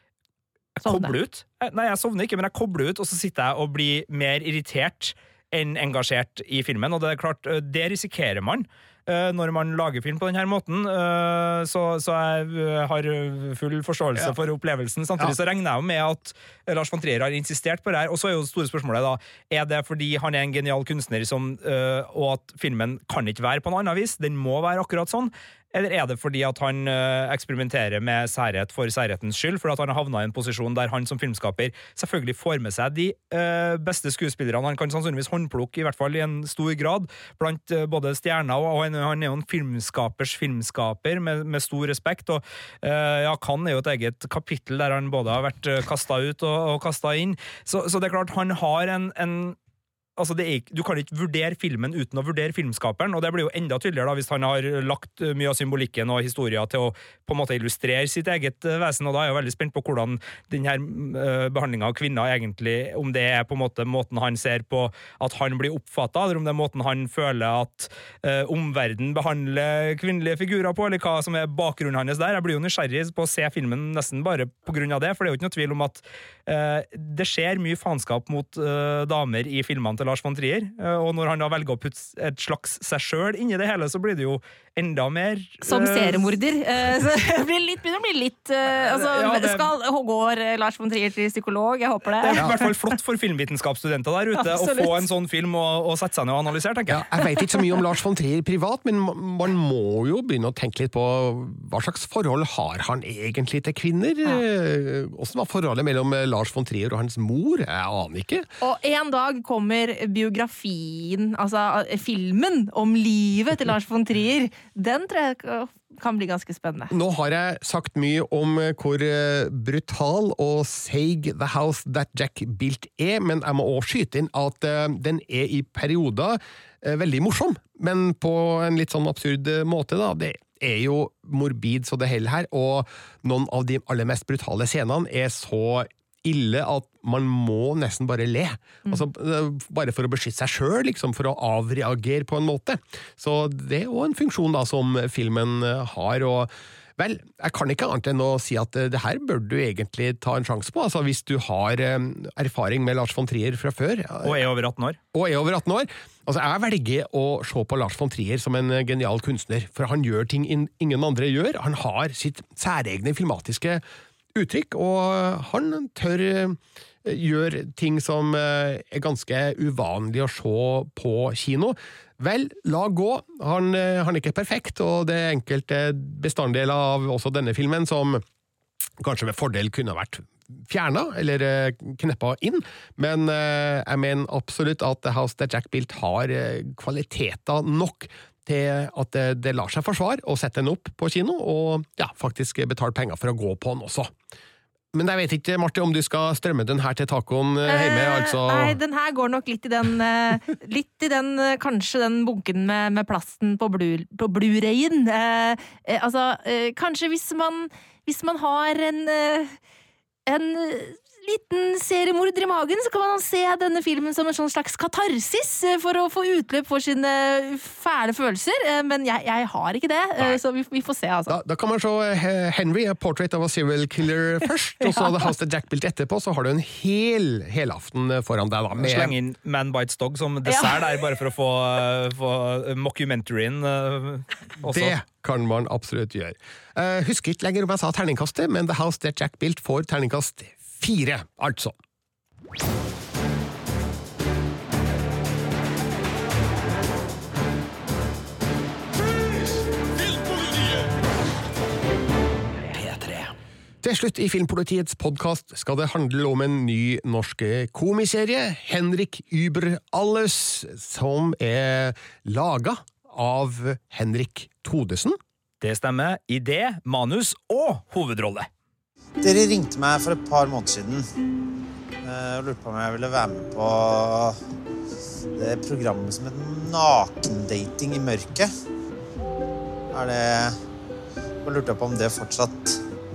Speaker 4: jeg kobler ut. Nei, jeg sovner ikke, men jeg kobler ut, og så sitter jeg og blir mer irritert enn engasjert i filmen, og det er klart, det risikerer man når man lager film på denne måten, så jeg har full forståelse for opplevelsen. Samtidig så regner jeg jo med at Lars von Trier har insistert på det her, og så er jo det store spørsmålet da, er det fordi han er en genial kunstner og at filmen kan ikke være på noe annet vis, den må være akkurat sånn, eller er det fordi at han eksperimenterer med særhet for særhetens skyld, for at han har havnet i en posisjon der han som filmskaper selvfølgelig får med seg de beste skuespillerne. Han kan sannsynligvis håndplukke, i hvert fall i en stor grad, blant både stjerner, og han er jo en filmskapers filmskaper med stor respekt, og Cannes er jo et eget kapittel der han både har vært kastet ut og kastet inn. Så det er klart, han har altså du kan ikke vurdere filmen uten å vurdere filmskaperen, og det blir jo enda tydeligere da hvis han har lagt mye av symbolikken og historien til å på en måte illustrere sitt eget vesen, og da er jeg jo veldig spent på hvordan denne behandlingen av kvinner egentlig, om det er på en måte måten han ser på at han blir oppfattet, eller om det er måten han føler at omverdenen behandler kvinnelige figurer på, eller hva som er bakgrunnen hans der. Jeg blir jo nysgjerrig på å se filmen nesten bare på grunn av det, for det er jo ikke noe tvil om at det skjer mye faenskap mot damer i filmene til Lars von Trier, og når han da velger å putte et slags seg selv inn i det hele, så blir det jo enda mer
Speaker 3: som seriemorder. Så det begynner å bli litt går Lars von Trier til psykolog? Jeg håper det.
Speaker 4: Det er i hvert fall flott for filmvitenskapsstudenter der ute å få en sånn film og sette seg ned og analysere, tenker jeg.
Speaker 2: Jeg vet ikke så mye om Lars von Trier privat, men man må jo begynne å tenke litt på hva slags forhold har han egentlig til kvinner? Hvordan var forholdet mellom Lars von Trier og hans mor? Jeg aner ikke.
Speaker 3: Og en dag kommer biografien, altså filmen om livet til Lars von Trier. Den tror jeg kan bli ganske spennende.
Speaker 2: Nå har jeg sagt mye om hvor brutal og seig The House That Jack Built men jeg må også skyte inn at den i perioder veldig morsom, men på en litt sånn absurd måte da. Det jo morbid så det hele her, og noen av de aller mest brutale scenene så ille at man må nesten bare le. Altså, bare for å beskytte seg selv, liksom, for å avreagere på en måte. Så det også en funksjon da, som filmen har, og vel, jeg kan ikke annet enn å si at det her bør du egentlig ta en sjanse på, altså hvis du har erfaring med Lars von Trier fra før.
Speaker 4: Og over 18 år.
Speaker 2: Altså, jeg velger å se på Lars von Trier som en genial kunstner, for han gjør ting ingen andre gjør. Han har sitt særegne filmatiske uttrykk, og han tør gjøre ting som ganske uvanlig å se på kino. Vel, la gå. Han ikke perfekt, og det enkelte bestanddeler av også denne filmen som kanskje med fordel kunne vært fjernet, eller kneppet inn, men jeg mener absolutt at The House That Jack Built har kvaliteter nok til at det lar seg forsvare å sette den opp på kino, og faktisk betale penger for å gå på den også. Men jeg vet ikke, Marte, om du skal strømme den her til tacoen hjemme, altså...
Speaker 3: Nei, den her går nok litt i den, kanskje den bunken med plasten på Blu-rayen. Kanskje hvis man har en liten seriemorder i magen, så kan man se denne filmen som en sånn slags katarsis for å få utløp for sine fæle følelser, men jeg har ikke det, så vi får se, altså.
Speaker 2: Da kan man se Henry, A Portrait of a Serial Killer først, og så The House That Jack Built etterpå, så har du en helaften foran deg da.
Speaker 4: Sleng inn Man Bites Dog som dessert der, bare for å få mockumentaryen også.
Speaker 2: Det kan man absolutt gjøre. Husker ikke lenger om jeg sa terningkastet, men The House That Jack Built får terningkast 4, altså.
Speaker 8: Filmpolitiet
Speaker 2: Til slutt i Filmpolitiets podcast skal det handle om en ny norsk komiserie, Henrik über alles, som laget av Henrik Thodesen.
Speaker 4: Det stemmer. Idé, manus og hovedrolle.
Speaker 11: Dere ringte meg for et par måneder siden og lurte på om jeg ville være med på det programmet som heter Nakendating i mørket. Og lurte på om det fortsatt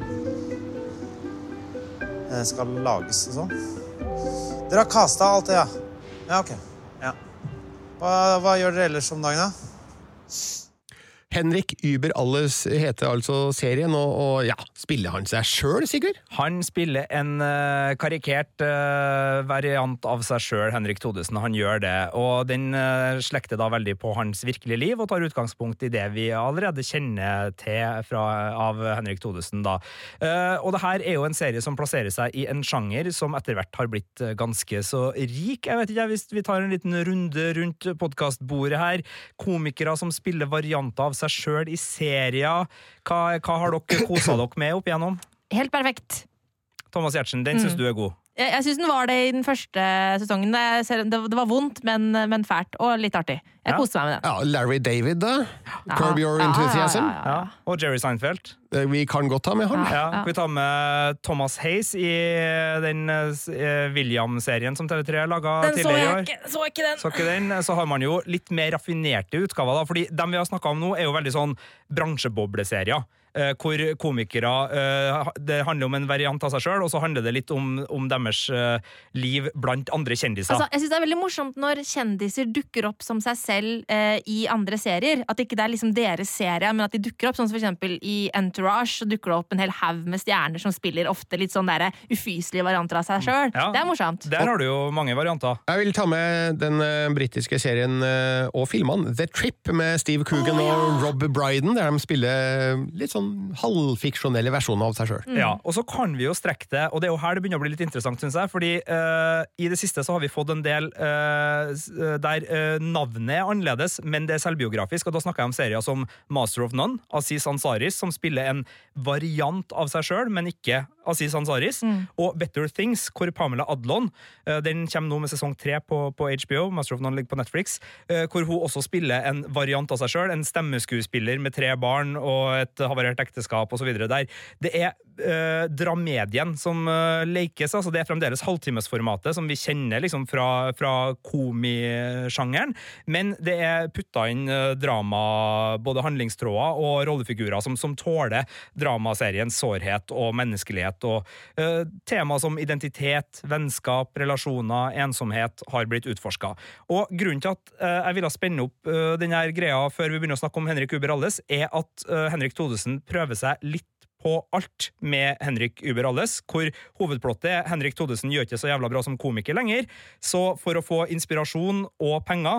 Speaker 11: skal lages og sånn. Dere har castet alt det, ja? Ja, ok. Ja. Hva gjør dere ellers om dagen, da?
Speaker 2: Henrik über alles heter altså serien, og spiller han seg selv, Sigurd?
Speaker 4: Han spiller en karikert variant av seg selv, Henrik Thodesen. Han gjør det, og den slekter da veldig på hans virkelige liv, og tar utgangspunkt i det vi allerede kjenner til av Henrik Thodesen da. Og det her er jo en serie som plasserer seg i en sjanger som etter hvert har blitt ganske så rik. Jeg vet ikke, hvis vi tar en liten runde rundt podcastbordet her, komikere som spiller varianter av seg selv i serier. Hva har dere koset dere med opp igjennom?
Speaker 3: Helt perfekt.
Speaker 4: Thomas Giertsen, den synes du god.
Speaker 3: Jeg synes den var det i den første sesongen. Det var vondt, men fælt, og litt artig. Jeg koste meg med det.
Speaker 2: Ja, Larry David da? Curb Your Enthusiasm?
Speaker 4: Ja. Og Jerry Seinfeld?
Speaker 2: Vi kan godt ta med han.
Speaker 4: Kan vi ta med Thomas Hayes i den William-serien som TV3 laget tidligere i år?
Speaker 3: Den så ikke den.
Speaker 4: Så har man jo litt mer raffinerte utgaver da, fordi dem vi har snakket om nå er jo veldig sånn bransjebobleserier. Hvor komikere, det handler om en variant av seg selv, og så handler det litt om deres liv blant andre kjendiser.
Speaker 3: Altså, jeg synes det er veldig morsomt når kjendiser dukker opp som seg selv i andre serier. At ikke det er liksom deres serie, men at de dukker opp, sånn som for eksempel i Entourage, så dukker det opp en hel haug med stjerner som spiller ofte litt sånn der ufyselige varianter av seg selv. Ja, det er morsomt.
Speaker 4: Der har du jo mange varianter.
Speaker 2: Jeg vil ta med den britiske serien og filmene The Trip med Steve Coogan og Rob Brydon, der de spiller litt sånn halvfiksjonelle versjoner av seg selv.
Speaker 4: Ja, og så kan vi jo strekke det, og det er jo her det begynner å bli litt interessant, synes jeg, fordi i det siste så har vi fått en del der navnet er annerledes, men det er selvbiografisk, og da snakker jeg om serier som Master of None, Aziz Ansaris, som spiller en variant av seg selv, men ikke Aziz Ansaris, og Better Things, hvor Pamela Adlon, den kommer nå med sesong 3 på HBO, Master of None ligger på Netflix, hvor hun også spiller en variant av seg selv, en stemmeskuespiller med 3 barn og et havarert ekteskap og så videre der. Det er dramedien som lekes, altså det er fremdeles halvtimesformatet som vi kjenner liksom fra komisjangeren, men det er puttet inn drama, både handlingstråder og rollefigurer som tåler dramaseriens sårhet og menneskelighet, og tema som identitet, vennskap, relasjoner, ensomhet har blitt utforsket. Og grunnen til at jeg ville spenne opp denne greia før vi begynner å snakke om Henrik über alles, er at Henrik Thodesen prøver seg litt på alt med Henrik über alles, hvor hovedplottet er Henrik Thodesen gjør ikke så jævla bra som komiker lenger, så for å få inspirasjon og penger,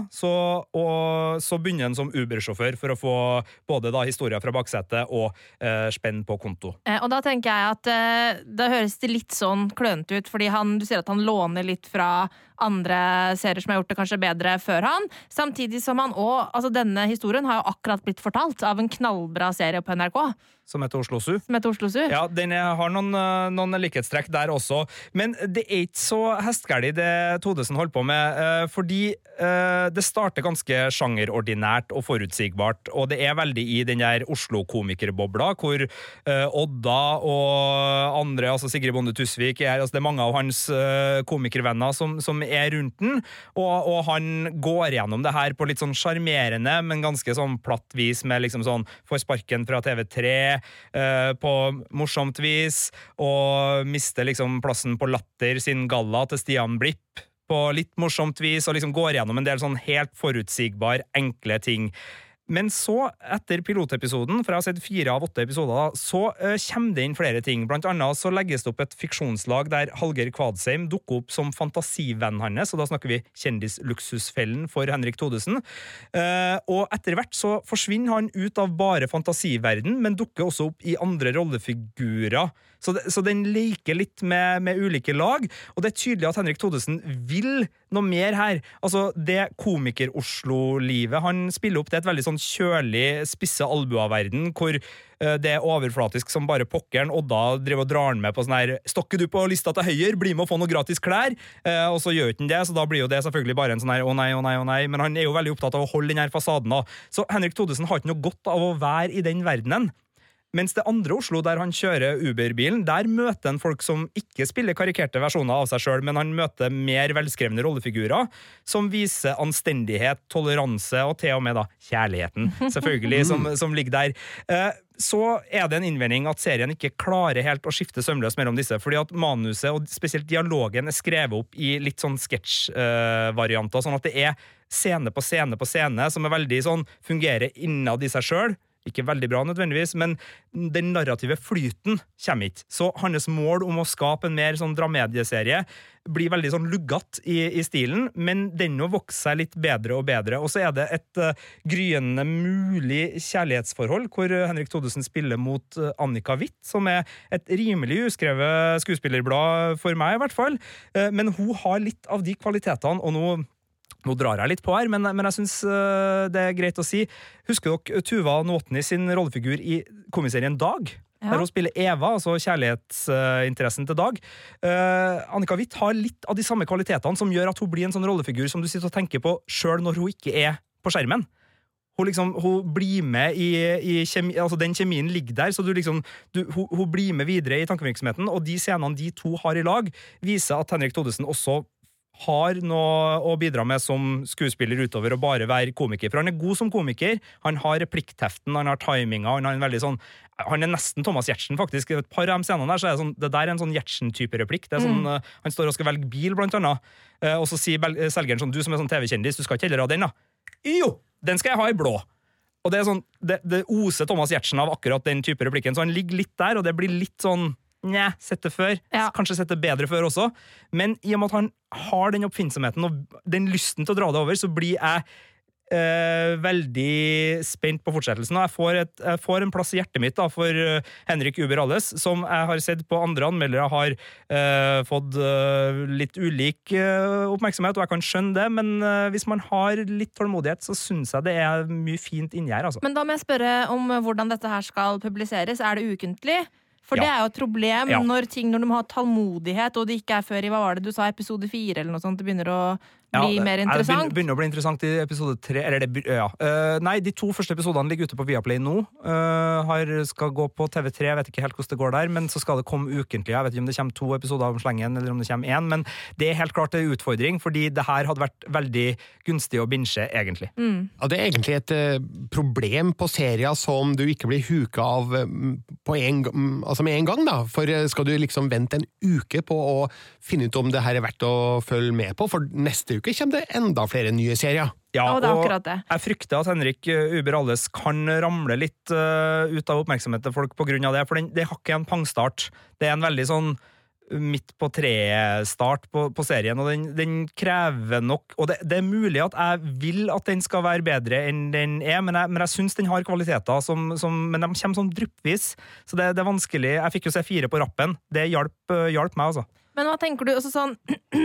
Speaker 4: så begynner han som Uber-sjåfør for å få både da historier fra baksetet og spenn på konto.
Speaker 3: Og da tenker jeg at da høres det litt sånn klønt ut, fordi du ser at han låner litt fra andre serier som har gjort det kanskje bedre før han, samtidig som han også, altså denne historien har jo akkurat blitt fortalt av en knallbra serie på NRK.
Speaker 4: Som heter Oslo Zoo.
Speaker 3: Ja,
Speaker 4: den har noen likhetstrekk der også. Men det er ikke så hestgærlig det Thodesen holder på med, fordi det starter ganske sjangerordinært og forutsigbart, og det er veldig i den der Oslo-komikerbobla, hvor Odda og andre, altså Sigrid Bonde Tusvik, altså det er mange av hans komikervenner som er rundt den, og han går gjennom det her på litt sånn charmerende, men ganske sånn platt vis, med liksom sånn, får sparken fra TV3, på morsomt vis, og mister liksom plassen på Latter sin galla til Stian Blipp på litt morsomt vis, og liksom går gjennom en del sånn helt forutsigbar, enkle ting. Men så, etter pilotepisoden, for jeg har sett 4 av 8 episoder, så kommer det inn flere ting. Blant annet så legges det opp et fiksjonslag der Hallgeir Kvadsheim dukker opp som fantasivennen hans, og da snakker vi kjendisluksusfellen for Henrik Thodesen. Og etter hvert så forsvinner han ut av bare fantasiverden, men dukker også opp i andre rollefigurer. Så den leker litt med ulike lag, og det er tydelig at Henrik Thodesen vil noe mer her. Altså, det komiker-Oslo-livet, han spiller opp til et veldig sånn kjølig, spisse albuaverden, hvor det er overflatisk som bare pokkeren, og da driver og drar han med på sånn her, stokker du på lista til høyre, bli med å få noe gratis klær, og så gjør ikke han det, så da blir jo det selvfølgelig bare en sånn her, å nei, men han er jo veldig opptatt av å holde den her fasaden da. Så Henrik Thodesen har ikke noe godt av å være i den verdenen. Mens det andre Oslo, der han kjører Uber-bilen, der møter han folk som ikke spiller karikerte versjoner av seg selv, men han møter mer velskrevne rollefigurer, som viser anstendighet, toleranse og til og med da kjærligheten, selvfølgelig, som ligger der. Så er det en innvending at serien ikke klarer helt å skifte sømløst mellom disse, fordi at manuset og spesielt dialogen er skrevet opp i litt sånn sketsj-varianter, sånn at det er scene på scene på scene, som er veldig sånn, fungerer innad i seg selv. Ikke veldig bra nødvendigvis, men den narrative flyten kommer ikke. Så hans mål om å skape en mer sånn dramedieserie blir veldig sånn luggatt i stilen, men den nå vokser seg litt bedre og bedre. Og så er det et gryende mulig kjærlighetsforhold, hvor Henrik Thodesen spiller mot Annika Witt, som er et rimelig uskrevet skuespillerblad for meg i hvert fall. Men hun har litt av de kvalitetene, og nå drar jeg litt på her, men jeg synes det er greit å si. Husker dere Tuva Nåtny sin rollefigur i komiserien Dag? Ja. Der hun spiller Eva, altså kjærlighetsinteressen til Dag. Annika Witt har litt av de samme kvalitetene som gjør at hun blir en sånn rollefigur som du sitter og tenker på selv når hun ikke er på skjermen. Hun blir med i kjemi, altså den kjemien ligger der, så hun blir med videre i tankevirksomheten, og de scenene de to har i lag viser at Henrik Thodesen også har noe å bidra med som skuespiller utover å bare være komiker. For han er god som komiker, han har replikkteften, han har timinga, han er nesten Thomas Giertsen faktisk. Et par av de scenene der, så er det sånn, det der er en sånn Giertsen-type replikk. Det er sånn, han står og skal velge bil, blant annet, og så sier selgeren sånn, du som er sånn TV-kjendis, du skal ikke heller ha den da. Jo, den skal jeg ha i blå. Og det er sånn, det oser Thomas Giertsen av akkurat den type replikken, så han ligger litt der, og det blir litt sånn, sett det før, kanskje sett det bedre før også, men i og med at han har den oppfinnsomheten og den lysten til å dra det over, så blir jeg veldig spent på fortsettelsen, og jeg får en plass i hjertet mitt da, for Henrik Uber-Alles, som jeg har sett på andre anmeldere har fått litt ulik oppmerksomhet, og jeg kan skjønne det, men hvis man har litt tålmodighet, så synes jeg det er mye fint inni her, altså.
Speaker 3: Men da må jeg spørre om hvordan dette her skal publiseres. Er det ukentlig? For det er jo et problem når du må ha tallmodighet, og det ikke er før i, hva var det du sa, episode 4 eller noe sånt, det begynner å bli mer interessant.
Speaker 4: Det begynner å bli interessant i episode 3, Nei, de 2 første episodene ligger ute på Viaplay nå, skal gå på TV3, jeg vet ikke helt hvordan det går der, men så skal det komme ukentlig, jeg vet ikke om det kommer 2 episoder om slengen, eller om det kommer 1, men det er helt klart en utfordring, fordi det her hadde vært veldig gunstig å binge, egentlig.
Speaker 2: Ja, det er egentlig et problem på serier som du ikke blir huka av med en gang da, for skal du liksom vente en uke på å finne ut om det her er verdt å følge med på, for neste uke kommer det enda flere nye serier.
Speaker 4: Ja,
Speaker 3: og det er akkurat det.
Speaker 4: Jeg frykter at Henrik Uber-Alles kan ramle litt ut av oppmerksomhet til folk på grunn av det, for det har ikke en pangstart. Det er en veldig sånn midt på treet-start på serien, og den krever nok, og det er mulig at jeg vil at den skal være bedre enn den er, men jeg synes den har kvaliteter men de kommer sånn dryppvis, så det er vanskelig. Jeg fikk jo se 4 på rappen, det hjalp meg altså.
Speaker 3: Men hva tenker du også sånn,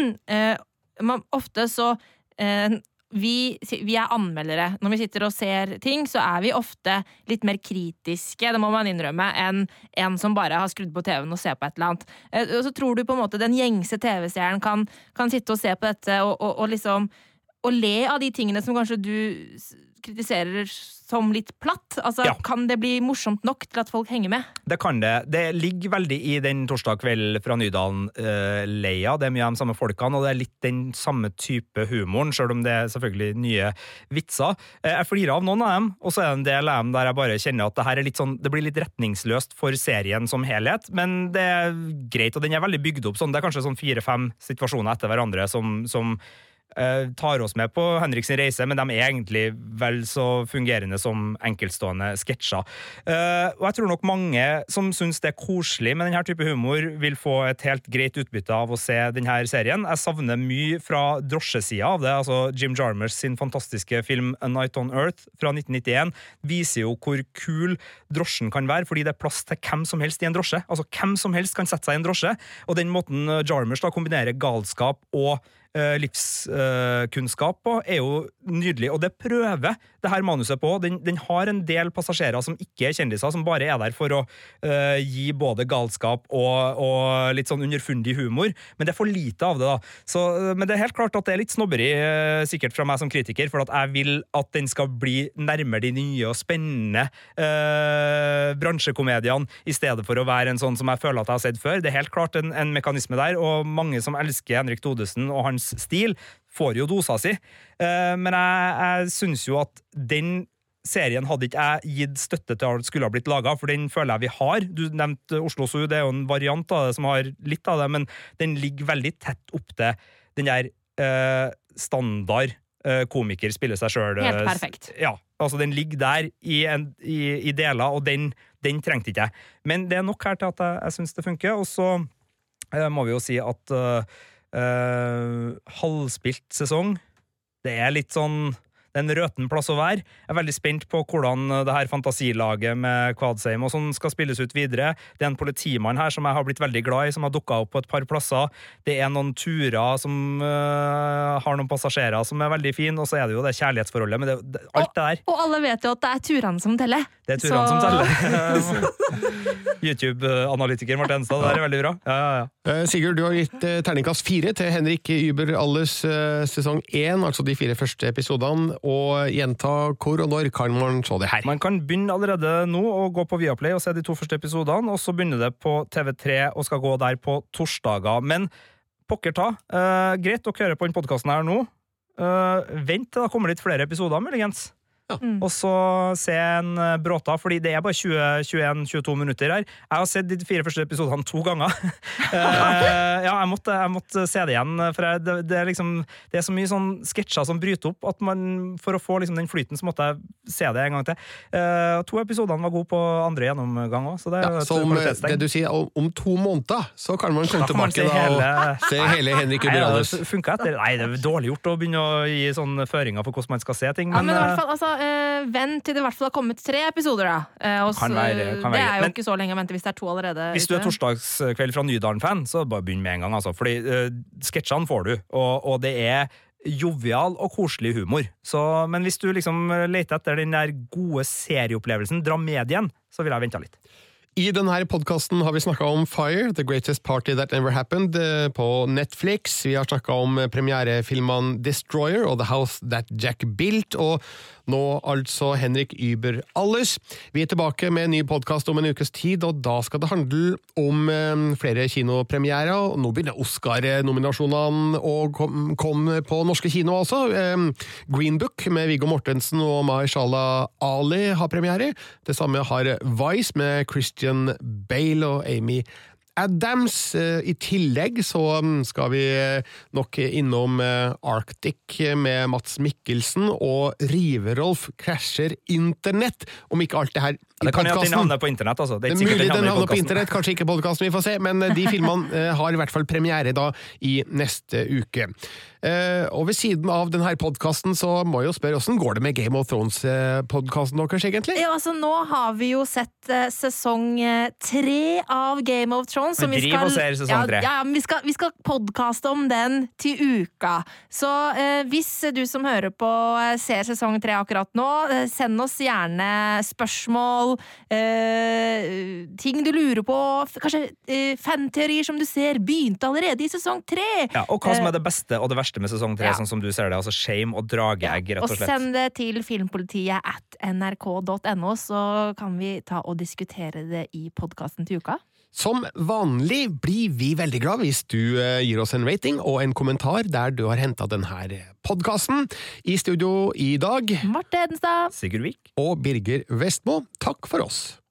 Speaker 3: ofte så vi er anmeldere. Når vi sitter og ser ting, så er vi ofte litt mer kritiske, det må man innrømme, enn en som bare har skrudd på TV-en og ser på et eller annet. Og så tror du på en måte den gjengse TV-serien kan sitte og se på dette og liksom og le av de tingene som kanskje du kritiserer som litt platt? Altså, kan det bli morsomt nok til at folk henger med?
Speaker 4: Det kan det. Det ligger veldig i den torsdag kveld fra Nydalen-leia. Det er mye av de samme folkene, og det er litt den samme type humoren, selv om det er selvfølgelig nye vitser. Jeg flirer av noen av dem, og så er det en del av dem der jeg bare kjenner at det her er litt sånn, det blir litt retningsløst for serien som helhet, men det er greit, og den er veldig bygd opp sånn. Det er kanskje sånn 4-5 situasjoner etter hverandre som tar oss med på Henriks reise, men de er egentlig vel så fungerende som enkeltstående sketsjer. Og jeg tror nok mange som synes det er koselig med denne type humor vil få et helt greit utbytte av å se denne serien. Jeg savner mye fra drosjesida av det, altså Jim Jarmusch sin fantastiske film A Night on Earth fra 1991 viser jo hvor kul drosjen kan være, fordi det er plass til hvem som helst i en drosje. Altså hvem som helst kan sette seg i en drosje, og den måten Jarmusch da kombinerer galskap og livskunnskap på, jo nydelig, og det prøver det her manuset på. Den har en del passasjerer som ikke kjendiser, som bare der for å gi både galskap og litt sånn underfundig humor, men det for lite av det da. Men det helt klart at det litt snobberi, sikkert fra meg som kritiker, for at jeg vil at den skal bli nærmere de nye og spennende bransjekomediene, i stedet for å være en sånn som jeg føler at jeg har sett før. Det helt klart en mekanisme der, og mange som elsker Henrik Thodesen og hans stil, får jo dosa si. Men jeg synes jo at den serien hadde ikke jeg gitt støtte til at skulle ha blitt laget, for den føler jeg vi har. Du nevnte Oslo Zoo, det jo en variant av det som har litt av det, men den ligger veldig tett opp til den der standard komiker spiller seg selv.
Speaker 3: Helt perfekt.
Speaker 4: Ja, altså den ligger der i deler, og den trengte ikke jeg. Men det nok her til at jeg synes det funker, og så må vi jo si at halvspilt sesong, det litt sånn en røten plass å være. Jeg veldig spent på hvordan det her fantasilaget med Kvadsheim og sånn skal spilles ut videre. Det en politimann her som jeg har blitt veldig glad i, som har dukket opp på et par plasser. Det noen turer som har noen passasjerer som veldig fin, og så det jo det kjærlighetsforholdet, men alt det der.
Speaker 3: Og alle vet jo at det turene som teller.
Speaker 4: Det turene som teller. YouTube-analytiker Martin Enstad, det veldig bra. Ja.
Speaker 2: Sigurd, du har gitt terningkast 4 til Henrik Über-Alles sesong 1, altså de 4 første episodene, og gjenta hvor og når kan man se det her?
Speaker 4: Man kan begynne allerede nå å gå på Viaplay og se de 2 første episodene, og så begynner det på TV3 og skal gå der på torsdager. Men pokker ta, greit å høre på den podcasten her nå. Vent til det kommer litt flere episoder, muligens. Ja. Og så se en bråta, fordi det bare 20-21-22 minutter her. Jeg har sett de 4 første episodene 2 ganger. Ja, jeg måtte se det igjen, for det liksom, det så mye sånn sketsjer som bryter opp, at man, for å få liksom den flyten, så måtte jeg se det en gang til. 2 episodene var gode på andre gjennomgang også, så det
Speaker 2: så det du sier, om 2 måneder, så kan man komme tilbake og se hele Henrik Über-Alles.
Speaker 4: Det funket etter. Nei, det dårlig gjort å begynne å gi sånne føringer for hvordan man skal se ting.
Speaker 3: Men i hvert fall, altså vent til det i hvert fall har kommet 3 episoder da.
Speaker 4: Kan være.
Speaker 3: Det jo ikke så lenge å vente hvis det 2 allerede.
Speaker 4: Hvis du torsdagskveld fra Nydalen-fan, så bare begynn med en gang, altså. Fordi sketsjene får du, og det jovial og koselig humor. Men hvis du liksom leter etter den der gode serieopplevelsen, dramedien, så vil jeg vente litt.
Speaker 2: I denne podcasten har vi snakket om Fire, The Greatest Party That Never Happened, på Netflix. Vi har snakket om premierefilmene Destroyer og The House That Jack Built, og nå altså Henrik Über-Alles. Vi tilbake med en ny podcast om en ukes tid, og da skal det handle om flere kinopremierer. Nå begynner Oscar-nominasjonene å komme på norske kino også. Green Book med Viggo Mortensen og Mahershala Ali har premiere. Det samme har Vice med Christian Bale og Amy Adams. I tillegg så skal vi nok innom Arctic med Mats Mikkelsen, og Riverolf krasjer internett, om ikke alt det her i
Speaker 4: det kan jo at den
Speaker 2: podcasten.
Speaker 4: havner på internett, altså. Det
Speaker 2: er mulig den havner på internett, kanskje ikke podcasten, vi får se, men de filmene har i hvert fall premiere da i neste uke. Og ved siden av denne podcasten så må jeg jo spørre, hvordan går det med Game of Thrones-podcasten deres egentlig?
Speaker 3: Ja, altså nå har vi jo sett sesong 3 av Game of Thrones, som vi skal podcaste om den til uka. Så hvis du som hører på ser sesong 3 akkurat nå, send oss gjerne spørsmål, ting du lurer på, kanskje fanteorier som du ser begynte allerede i sesong 3.
Speaker 4: Ja, og hva som det beste og det verste med sesong 3, sånn som du ser det, altså shame og drageegg, rett og slett.
Speaker 3: Og send det til filmpolitiet@nrk.no, så kan vi ta og diskutere det i podcasten til uka.
Speaker 2: Som vanlig blir vi veldig glad hvis du gir oss en rating og en kommentar der du har hentet denne podcasten. I studio i dag
Speaker 3: Marte Edenstad,
Speaker 4: Sigurd Vik
Speaker 2: og Birger Vestmo. Takk for oss.